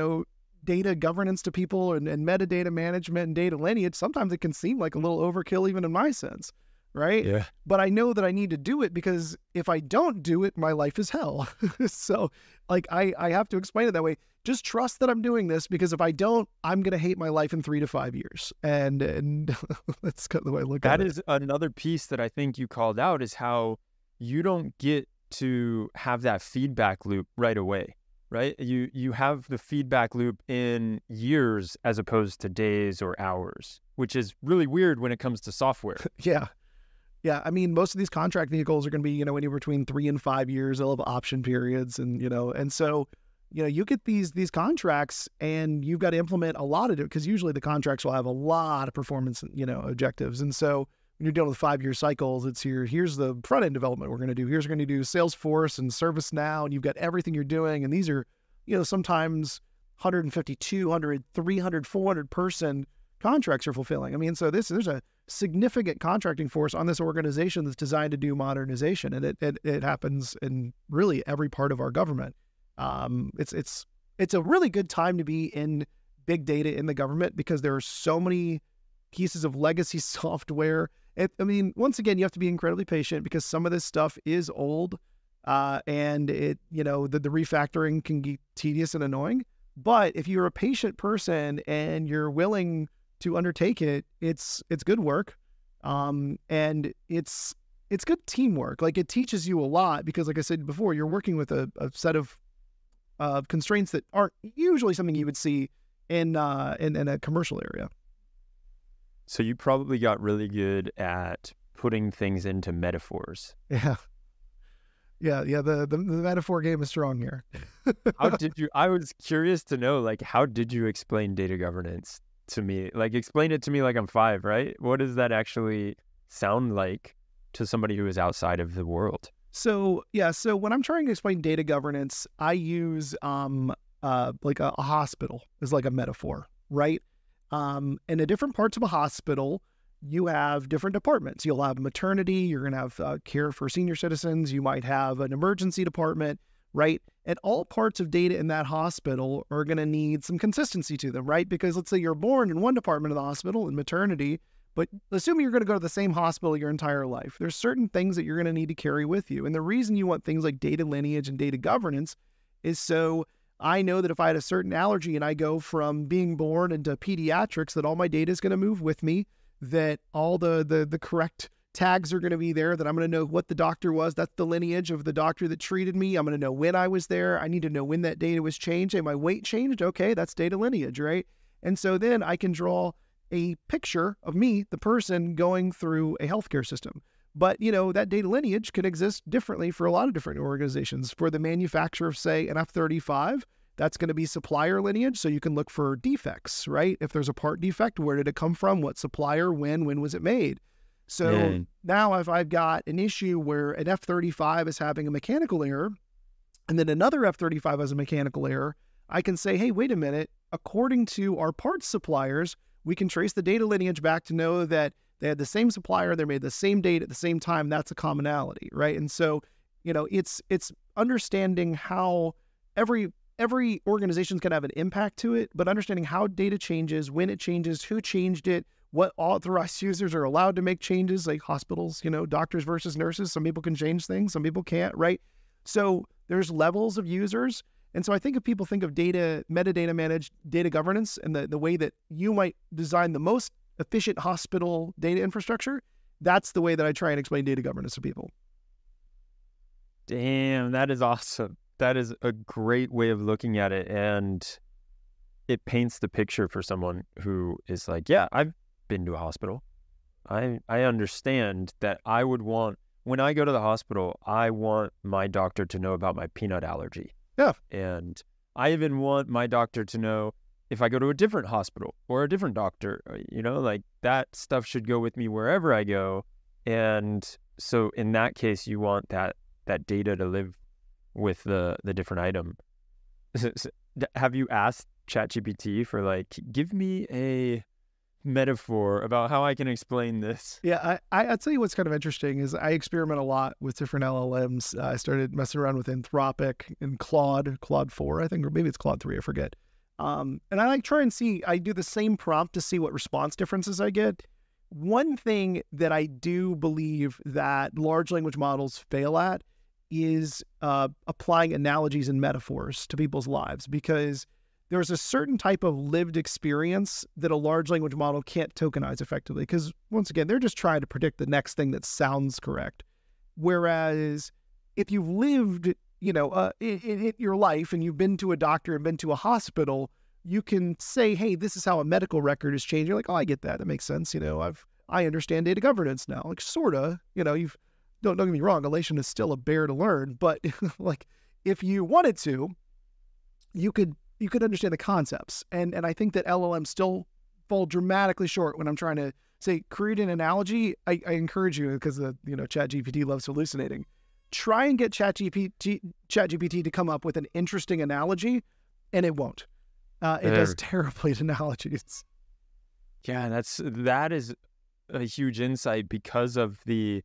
data governance to people and metadata management and data lineage, sometimes it can seem like a little overkill, even in my sense, right? Yeah. But I know that I need to do it, because if I don't do it, my life is hell. So, I have to explain it that way. Just trust that I'm doing this, because if I don't, I'm going to hate my life in 3 to 5 years. And that's kind of the way I look at it. That is another piece that I think you called out, is how you don't get to have that feedback loop right away. Right? You have the feedback loop in years as opposed to days or hours, which is really weird when it comes to software. Yeah. Yeah. I mean, most of these contract vehicles are going to be, anywhere between 3 and 5 years. They'll have option periods, and, and so, you get these contracts, and you've got to implement a lot of it, because usually the contracts will have a lot of performance, objectives. And so when you're dealing with 5-year cycles, it's here's the front end development we're going to do. Here's we're going to do Salesforce and ServiceNow, and you've got everything you're doing. And these are, sometimes 150, 200, 300, 400 person contracts you're fulfilling. I mean, so there's a significant contracting force on this organization that's designed to do modernization, and it happens in really every part of our government. It's a really good time to be in big data in the government, because there are so many pieces of legacy software. Once again, you have to be incredibly patient, because some of this stuff is old, and the refactoring can get tedious and annoying. But if you're a patient person and you're willing to undertake it, it's good work, and it's good teamwork. Like, it teaches you a lot, because, like I said before, you're working with a set of of constraints that aren't usually something you would see in a commercial area. So you probably got really good at putting things into metaphors. Yeah. The metaphor game is strong here. I was curious to know, like, how did you explain data governance to me? Like, explain it to me like I'm 5, right? What does that actually sound like to somebody who is outside of the world? So when I'm trying to explain data governance, I use like a hospital is like a metaphor, right? In the different parts of a hospital, you have different departments. You'll have maternity, you're going to have care for senior citizens, you might have an emergency department, right? And all parts of data in that hospital are going to need some consistency to them, right? Because let's say you're born in one department of the hospital in maternity, but assuming you're going to go to the same hospital your entire life, there's certain things that you're going to need to carry with you. And the reason you want things like data lineage and data governance is so I know that if I had a certain allergy and I go from being born into pediatrics, that all my data is going to move with me, that all the correct tags are going to be there, that I'm going to know what the doctor was. That's the lineage of the doctor that treated me. I'm going to know when I was there. I need to know when that data was changed. And my weight changed. Okay, that's data lineage, right? And so then I can draw a picture of me, the person, going through a healthcare system. But, that data lineage can exist differently for a lot of different organizations. For the manufacturer of, say, an F-35, that's going to be supplier lineage. So you can look for defects, right? If there's a part defect, where did it come from? What supplier? When was it made? So now if I've got an issue where an F-35 is having a mechanical error, and then another F-35 has a mechanical error, I can say, hey, wait a minute. According to our parts suppliers, we can trace the data lineage back to know that they had the same supplier, they made the same date at the same time. That's a commonality, right? And so, it's understanding how every organization can have an impact to it, but understanding how data changes, when it changes, who changed it, what authorized users are allowed to make changes, like hospitals, doctors versus nurses. Some people can change things, some people can't, right? So there's levels of users. And so I think if people think of metadata managed data governance and the way that you might design the most efficient hospital data infrastructure, that's the way that I try and explain data governance to people. Damn, that is awesome. That is a great way of looking at it. And it paints the picture for someone who is like, yeah, I've been to a hospital. I understand that I would want, when I go to the hospital, I want my doctor to know about my peanut allergy. Yeah. And I even want my doctor to know if I go to a different hospital or a different doctor, like that stuff should go with me wherever I go. And so in that case, you want that data to live with the different item. Have you asked ChatGPT for like, give me a metaphor about how I can explain this? Yeah, I'll tell you what's kind of interesting is I experiment a lot with different LLMs. I started messing around with Anthropic and Claude 4, I think, or maybe it's Claude 3, I forget. And I try and see, I do the same prompt to see what response differences I get. One thing that I do believe that large language models fail at is applying analogies and metaphors to people's lives, because there's a certain type of lived experience that a large language model can't tokenize effectively, because once again, they're just trying to predict the next thing that sounds correct. Whereas if you've lived, in your life and you've been to a doctor and been to a hospital, you can say, hey, this is how a medical record is changed. You're like, oh, I get that. That makes sense. I understand data governance now. Like, sorta, don't get me wrong. Elation is still a bear to learn, but like if you wanted to, you could understand the concepts. And I think that LLMs still fall dramatically short when I'm trying to say, create an analogy. I encourage you, because ChatGPT loves hallucinating. Try and get ChatGPT to come up with an interesting analogy, and it won't. It does terribly at analogies. Yeah, that is a huge insight because of the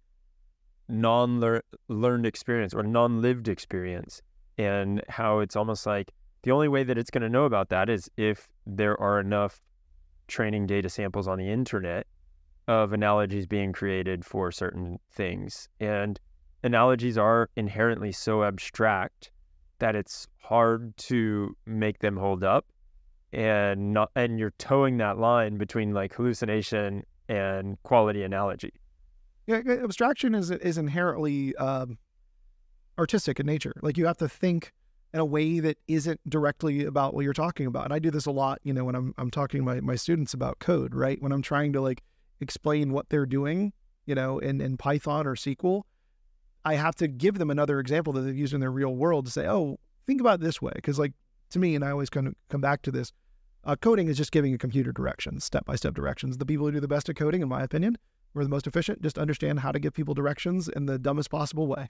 non-learned experience or non-lived experience, and how it's almost like the only way that it's going to know about that is if there are enough training data samples on the internet of analogies being created for certain things. And analogies are inherently so abstract that it's hard to make them hold up, and you're towing that line between like hallucination and quality analogy. Yeah, abstraction is inherently artistic in nature. Like, you have to think in a way that isn't directly about what you're talking about. And I do this a lot, when I'm talking to my students about code, right? When I'm trying to like explain what they're doing, in Python or SQL, I have to give them another example that they've used in their real world to say, oh, think about it this way. Because like to me, and I always kind of come back to this, coding is just giving a computer directions, step-by-step directions. The people who do the best at coding, in my opinion, who are the most efficient, just understand how to give people directions in the dumbest possible way.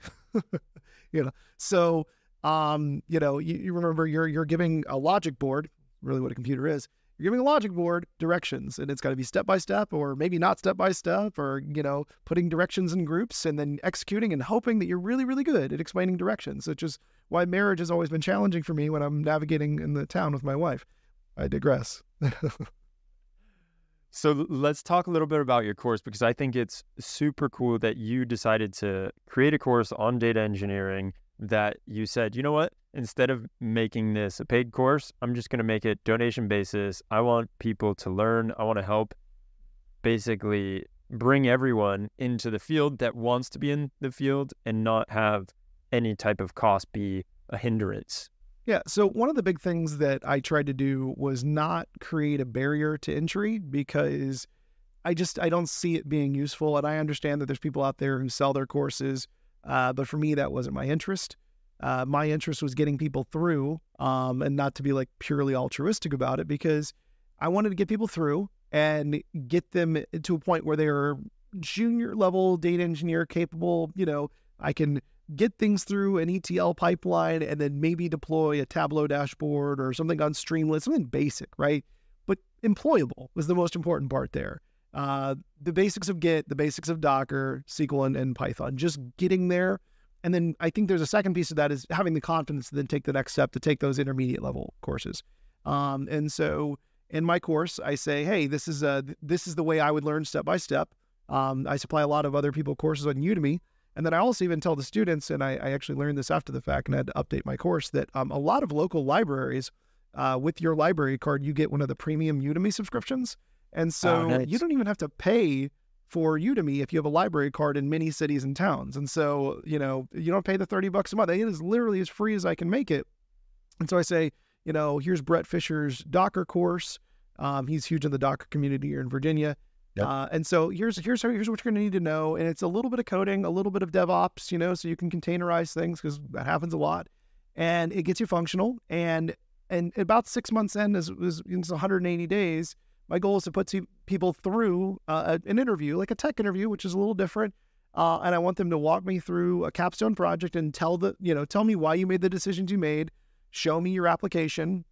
So, you remember you're giving a logic board, really what a computer is. You're giving a logic board directions, and it's got to be step-by-step, or maybe not step-by-step, or, putting directions in groups and then executing and hoping that you're really, really good at explaining directions, which is why marriage has always been challenging for me when I'm navigating in the town with my wife. I digress. So let's talk a little bit about your course, because I think it's super cool that you decided to create a course on data engineering that you said, you know what, instead of making this a paid course, I'm just going to make it donation basis. I want people to learn. I want to help basically bring everyone into the field that wants to be in the field and not have any type of cost be a hindrance. Yeah. So one of the big things that I tried to do was not create a barrier to entry, because I don't see it being useful. And I understand that there's people out there who sell their courses. But for me, that wasn't my interest. My interest was getting people through, and not to be like purely altruistic about it, because I wanted to get people through and get them to a point where they are junior level data engineer capable. I can get things through an ETL pipeline and then maybe deploy a Tableau dashboard or something on Streamlit, something basic, right? But employable was the most important part there. The basics of Git, the basics of Docker, SQL, and Python, just getting there. And then I think there's a second piece of that is having the confidence to then take the next step to take those intermediate level courses. And so in my course, I say, hey, this is the way I would learn step by step. I supply a lot of other people courses on Udemy. And then I also even tell the students, and I actually learned this after the fact and had to update my course, that a lot of local libraries, with your library card, you get one of the premium Udemy subscriptions. And so you don't even have to pay for Udemy if you have a library card in many cities and towns. And so, you don't pay the $30 a month. It is literally as free as I can make it. And so I say, here's Brett Fisher's Docker course. He's huge in the Docker community here in Virginia. Yep. And so here's what you're going to need to know. And it's a little bit of coding, a little bit of DevOps, so you can containerize things, because that happens a lot. And it gets you functional. And about 6 months in, it's 180 days, my goal is to put people through an interview, like a tech interview, which is a little different. And I want them to walk me through a capstone project and tell me why you made the decisions you made, show me your application,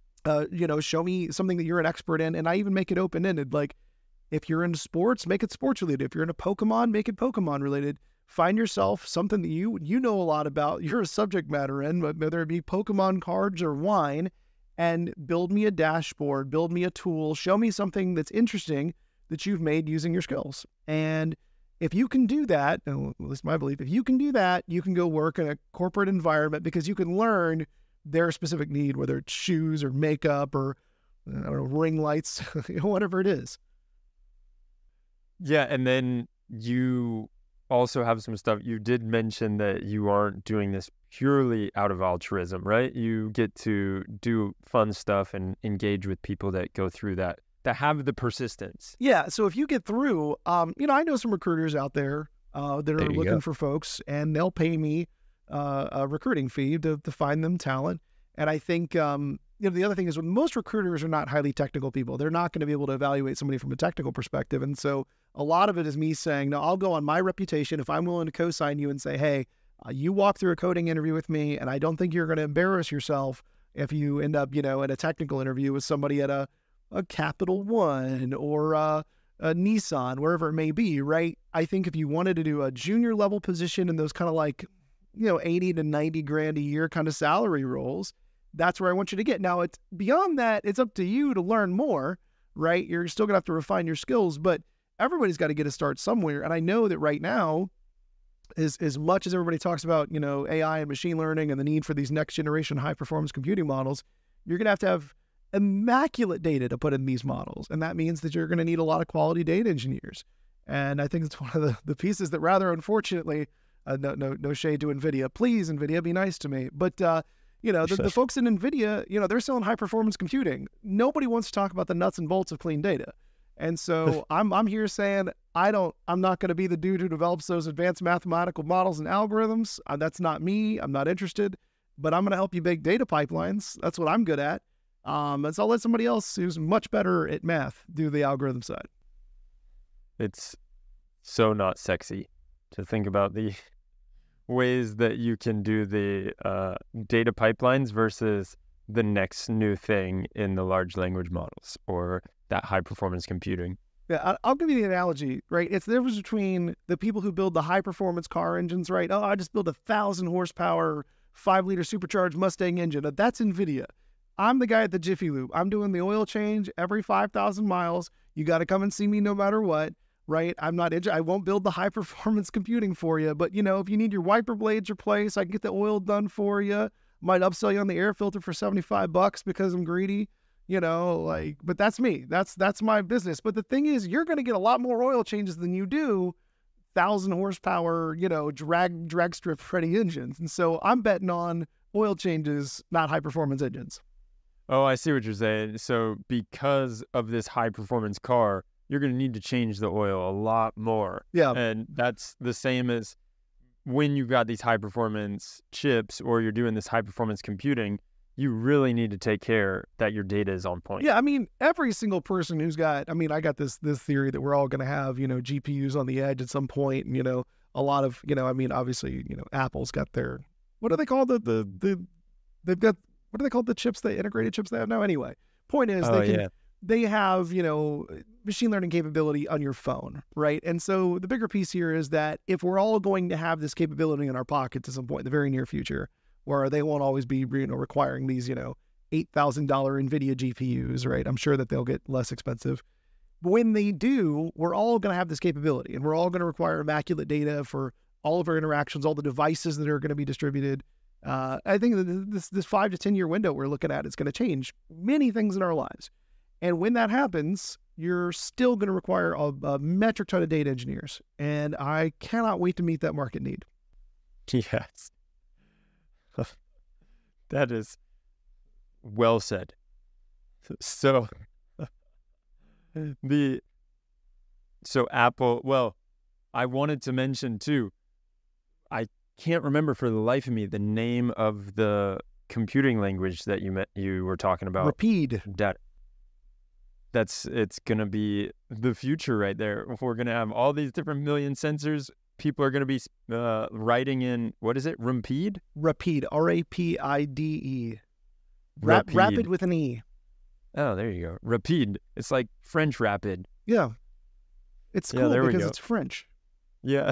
show me something that you're an expert in. And I even make it open-ended. Like, if you're into sports, make it sports related. If you're into Pokemon, make it Pokemon related. Find yourself something that you know a lot about, you're a subject matter in, whether it be Pokemon cards or wine, and build me a dashboard, build me a tool, show me something that's interesting that you've made using your skills. And if you can do that, at least my belief, if you can do that, you can go work in a corporate environment, because you can learn their specific need, whether it's shoes or makeup or ring lights, whatever it is. Yeah, and then you also have some stuff. You did mention that you aren't doing this purely out of altruism, right? You get to do fun stuff and engage with people that go through that have the persistence. Yeah, so if you get through, I know some recruiters out there that are looking for folks, and they'll pay me a recruiting fee to find them talent. And I think the other thing is, most recruiters are not highly technical people. They're not going to be able to evaluate somebody from a technical perspective. And so a lot of it is me saying, no, I'll go on my reputation. If I'm willing to co-sign you and say, hey, you walk through a coding interview with me, and I don't think you're going to embarrass yourself if you end up, in a technical interview with somebody at a Capital One or a Nissan, wherever it may be, right? I think if you wanted to do a junior level position in those kind of like, 80 to 90 grand a year kind of salary roles, that's where I want you to get. Now, it's beyond that, it's up to you to learn more, right? You're still going to have to refine your skills, but everybody's got to get a start somewhere. And I know that right now, as much as everybody talks about, AI and machine learning and the need for these next generation high performance computing models, you're going to have immaculate data to put in these models. And that means that you're going to need a lot of quality data engineers. And I think it's one of the pieces that, rather unfortunately, no shade to NVIDIA. Please, NVIDIA, be nice to me. But The folks in NVIDIA, they're selling high performance computing. Nobody wants to talk about the nuts and bolts of clean data. And so I'm here saying I'm not going to be the dude who develops those advanced mathematical models and algorithms. That's not me. I'm not interested, but I'm going to help you make data pipelines. That's what I'm good at. And so I'll let somebody else who's much better at math do the algorithm side. It's so not sexy to think about the ways that you can do the data pipelines versus the next new thing in the large language models or that high performance computing. Yeah, I'll give you the analogy, right? It's the difference between the people who build the high performance car engines, right? Oh, I just built a 1,000 horsepower, 5-liter supercharged Mustang engine. That's NVIDIA. I'm the guy at the Jiffy Lube. I'm doing the oil change every 5,000 miles. You got to come and see me no matter what. Right? I won't build the high performance computing for you, but if you need your wiper blades replaced, I can get the oil done for you. Might upsell you on the air filter for $75 because I'm greedy, but that's me. That's my business. But the thing is, you're going to get a lot more oil changes than you do 1,000 horsepower, drag strip ready engines. And so I'm betting on oil changes, not high performance engines. Oh, I see what you're saying. So because of this high performance car, you're going to need to change the oil a lot more. Yeah. And that's the same as when you've got these high performance chips or you're doing this high performance computing, you really need to take care that your data is on point. Yeah. I mean, every single person who's got, I got this theory that we're all going to have, GPUs on the edge at some point. And, a lot of, obviously, Apple's got their, what do they call they've got, what do they call the chips, the integrated chips they have now? Anyway, point is they have, machine learning capability on your phone, right? And so the bigger piece here is that if we're all going to have this capability in our pockets at some point in the very near future, where they won't always be, requiring these, $8,000 NVIDIA GPUs, right? I'm sure that they'll get less expensive. But when they do, we're all going to have this capability, and we're all going to require immaculate data for all of our interactions, all the devices that are going to be distributed. I think that this 5 to 10 year window we're looking at is going to change many things in our lives. And when that happens, you're still going to require a metric ton of data engineers. And I cannot wait to meet that market need. Yes. That is well said. So Apple, well, I wanted to mention too, I can't remember for the life of me the name of the computing language that you were talking about. Rapide. It's going to be the future right there. We're going to have all these different million sensors. People are going to be writing in, what is it? Rapide? Rapide. R-A-P-I-D-E. Rapide. Rapid with an E. Oh, there you go. Rapide. It's like French rapid. Yeah. It's cool because it's French. Yeah.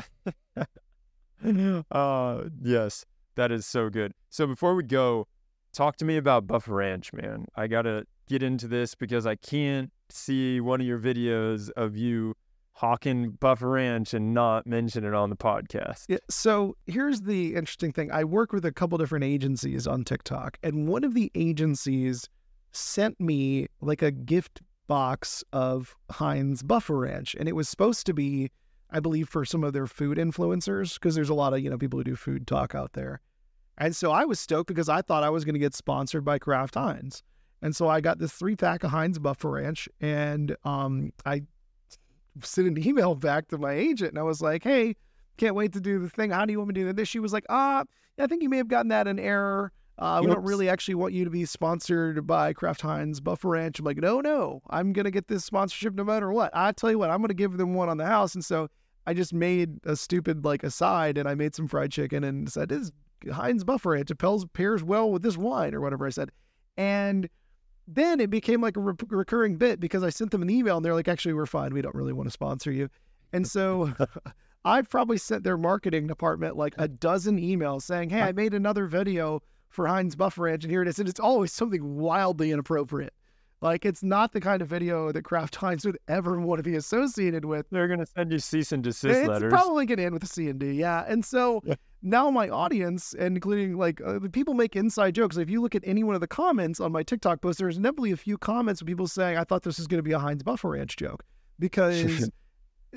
Yes. That is so good. So before we go, talk to me about Buffer Ranch, man. I got to get into this because I can't see one of your videos of you hawking Buffer Ranch and not mention it on the podcast. Yeah, so here's the interesting thing. I work with a couple different agencies on TikTok, and one of the agencies sent me like a gift box of Heinz Buffer Ranch, and it was supposed to be, I believe, for some of their food influencers, because there's a lot of, people who do food talk out there. And so I was stoked because I thought I was going to get sponsored by Kraft Heinz. And so I got this 3-pack of Heinz Buffer Ranch, and I sent an email back to my agent, and I was like, hey, can't wait to do the thing. How do you want me to do this? She was like, I think you may have gotten that in error. We don't really actually want you to be sponsored by Kraft Heinz Buffer Ranch. I'm like, no, I'm going to get this sponsorship no matter what. I tell you what, I'm going to give them one on the house. And so I just made a stupid aside, and I made some fried chicken and said, this is Heinz Buffer Ranch. It pairs well with this wine, or whatever I said. And then it became like a recurring bit because I sent them an email, and they're like, actually, we're fine. We don't really want to sponsor you. And so I've probably sent their marketing department like a dozen emails saying, hey, I made another video for Heinz Buffer Ranch, and here it is. And it's always something wildly inappropriate. Like, it's not the kind of video that Kraft Heinz would ever want to be associated with. They're going to send you cease and desist letters. It's probably going to end with a C&D, yeah. And so now my audience, and including people make inside jokes. If you look at any one of the comments on my TikTok post, there's inevitably a few comments of people saying, I thought this was going to be a Heinz Buffer Ranch joke. Because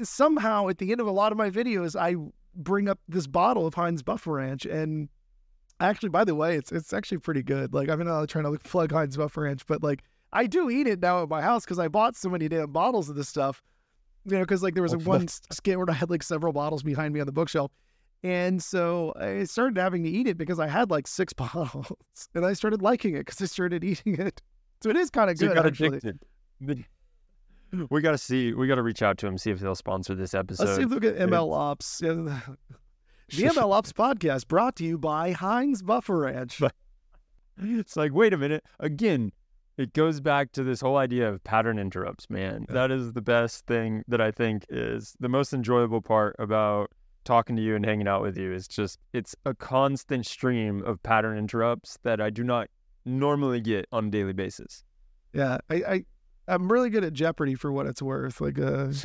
somehow at the end of a lot of my videos, I bring up this bottle of Heinz Buffer Ranch, and Actually, by the way, it's actually pretty good. Like, I'm not trying to plug Heinz Buffer Ranch, but like I do eat it now at my house because I bought so many damn bottles of this stuff. Because like there was one skit where I had like several bottles behind me on the bookshelf. And so I started having to eat it because I had like 6 bottles, and I started liking it because I started eating it. So it is kind of good. You got actually. addicted. We got to reach out to him, see if they'll sponsor this episode. Let's see if we get ML Ops. The ML Ops podcast brought to you by Heinz Buffer Ranch. It's like, wait a minute. Again, it goes back to this whole idea of pattern interrupts, man. Yeah. That is the best thing that I think is the most enjoyable part about talking to you and hanging out with you. Is just, it's a constant stream of pattern interrupts that I do not normally get on a daily basis. Yeah, I'm really good at Jeopardy for what it's worth. Like,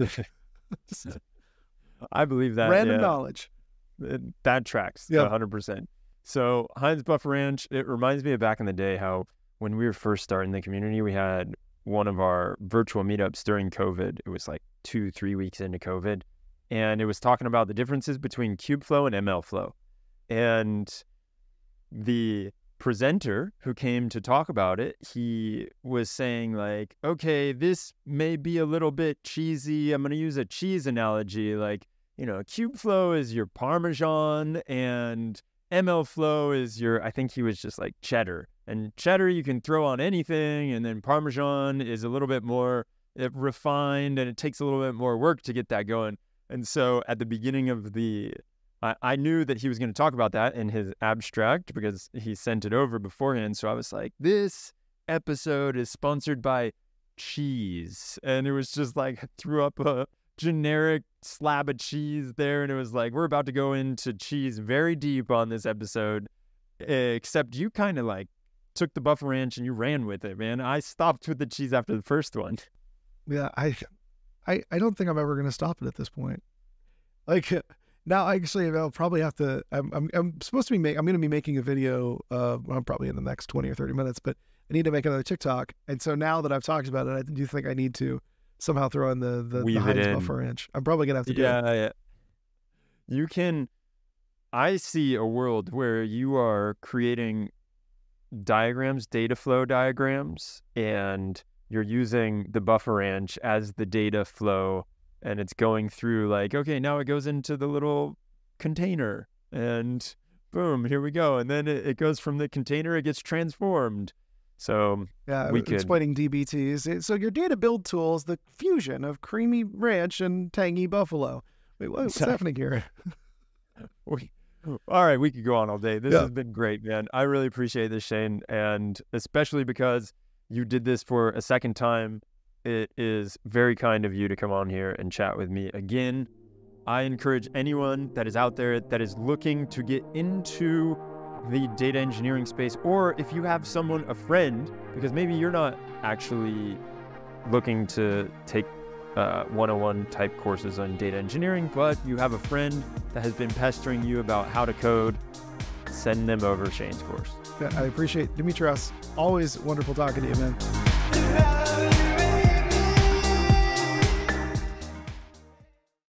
I believe that. Random knowledge. That tracks 100%. So Heinz Buffer Ranch, it reminds me of back in the day how when we were first starting the community, we had one of our virtual meetups during COVID. It was like 2-3 weeks into COVID. And it was talking about the differences between Kubeflow and MLflow. And the presenter who came to talk about it, he was saying like, okay, this may be a little bit cheesy. I'm going to use a cheese analogy. Like, Kubeflow is your Parmesan and MLflow is your, I think he was just like cheddar. And cheddar you can throw on anything. And then Parmesan is a little bit more refined and it takes a little bit more work to get that going. And so at the beginning of I knew that he was going to talk about that in his abstract because he sent it over beforehand. So I was like, this episode is sponsored by cheese. And it was just like, threw up a generic slab of cheese there. And it was like, we're about to go into cheese very deep on this episode. Except you kind of like took the Buffer Ranch and you ran with it, man. I stopped with the cheese after the first one. Yeah, I don't think I'm ever going to stop it at this point. Like, now, actually, I'll probably have to. I'm supposed to be. I'm going to be making a video. Probably in the next 20 or 30 minutes. But I need to make another TikTok. And so now that I've talked about it, I do think I need to somehow throw in the Heinz Buffer Ranch. I'm probably going to have to do it. Yeah. You can. I see a world where you are creating diagrams, data flow diagrams, and you're using the Buffer Ranch as the data flow. And it's going through like, okay, now it goes into the little container and boom, here we go. And then it goes from the container, it gets transformed. So yeah, explaining DBTs. So your data build tool is the fusion of creamy ranch and tangy buffalo. Wait, what's happening here? All right, we could go on all day. This has been great, man. I really appreciate this, Shane. And especially because you did this for a second time. It is very kind of you to come on here and chat with me again. I encourage anyone that is out there that is looking to get into the data engineering space, or if you have someone, a friend, because maybe you're not actually looking to take 101 type courses on data engineering, but you have a friend that has been pestering you about how to code, send them over Shane's course. I appreciate it. Dimitrios, always wonderful talking to you, man.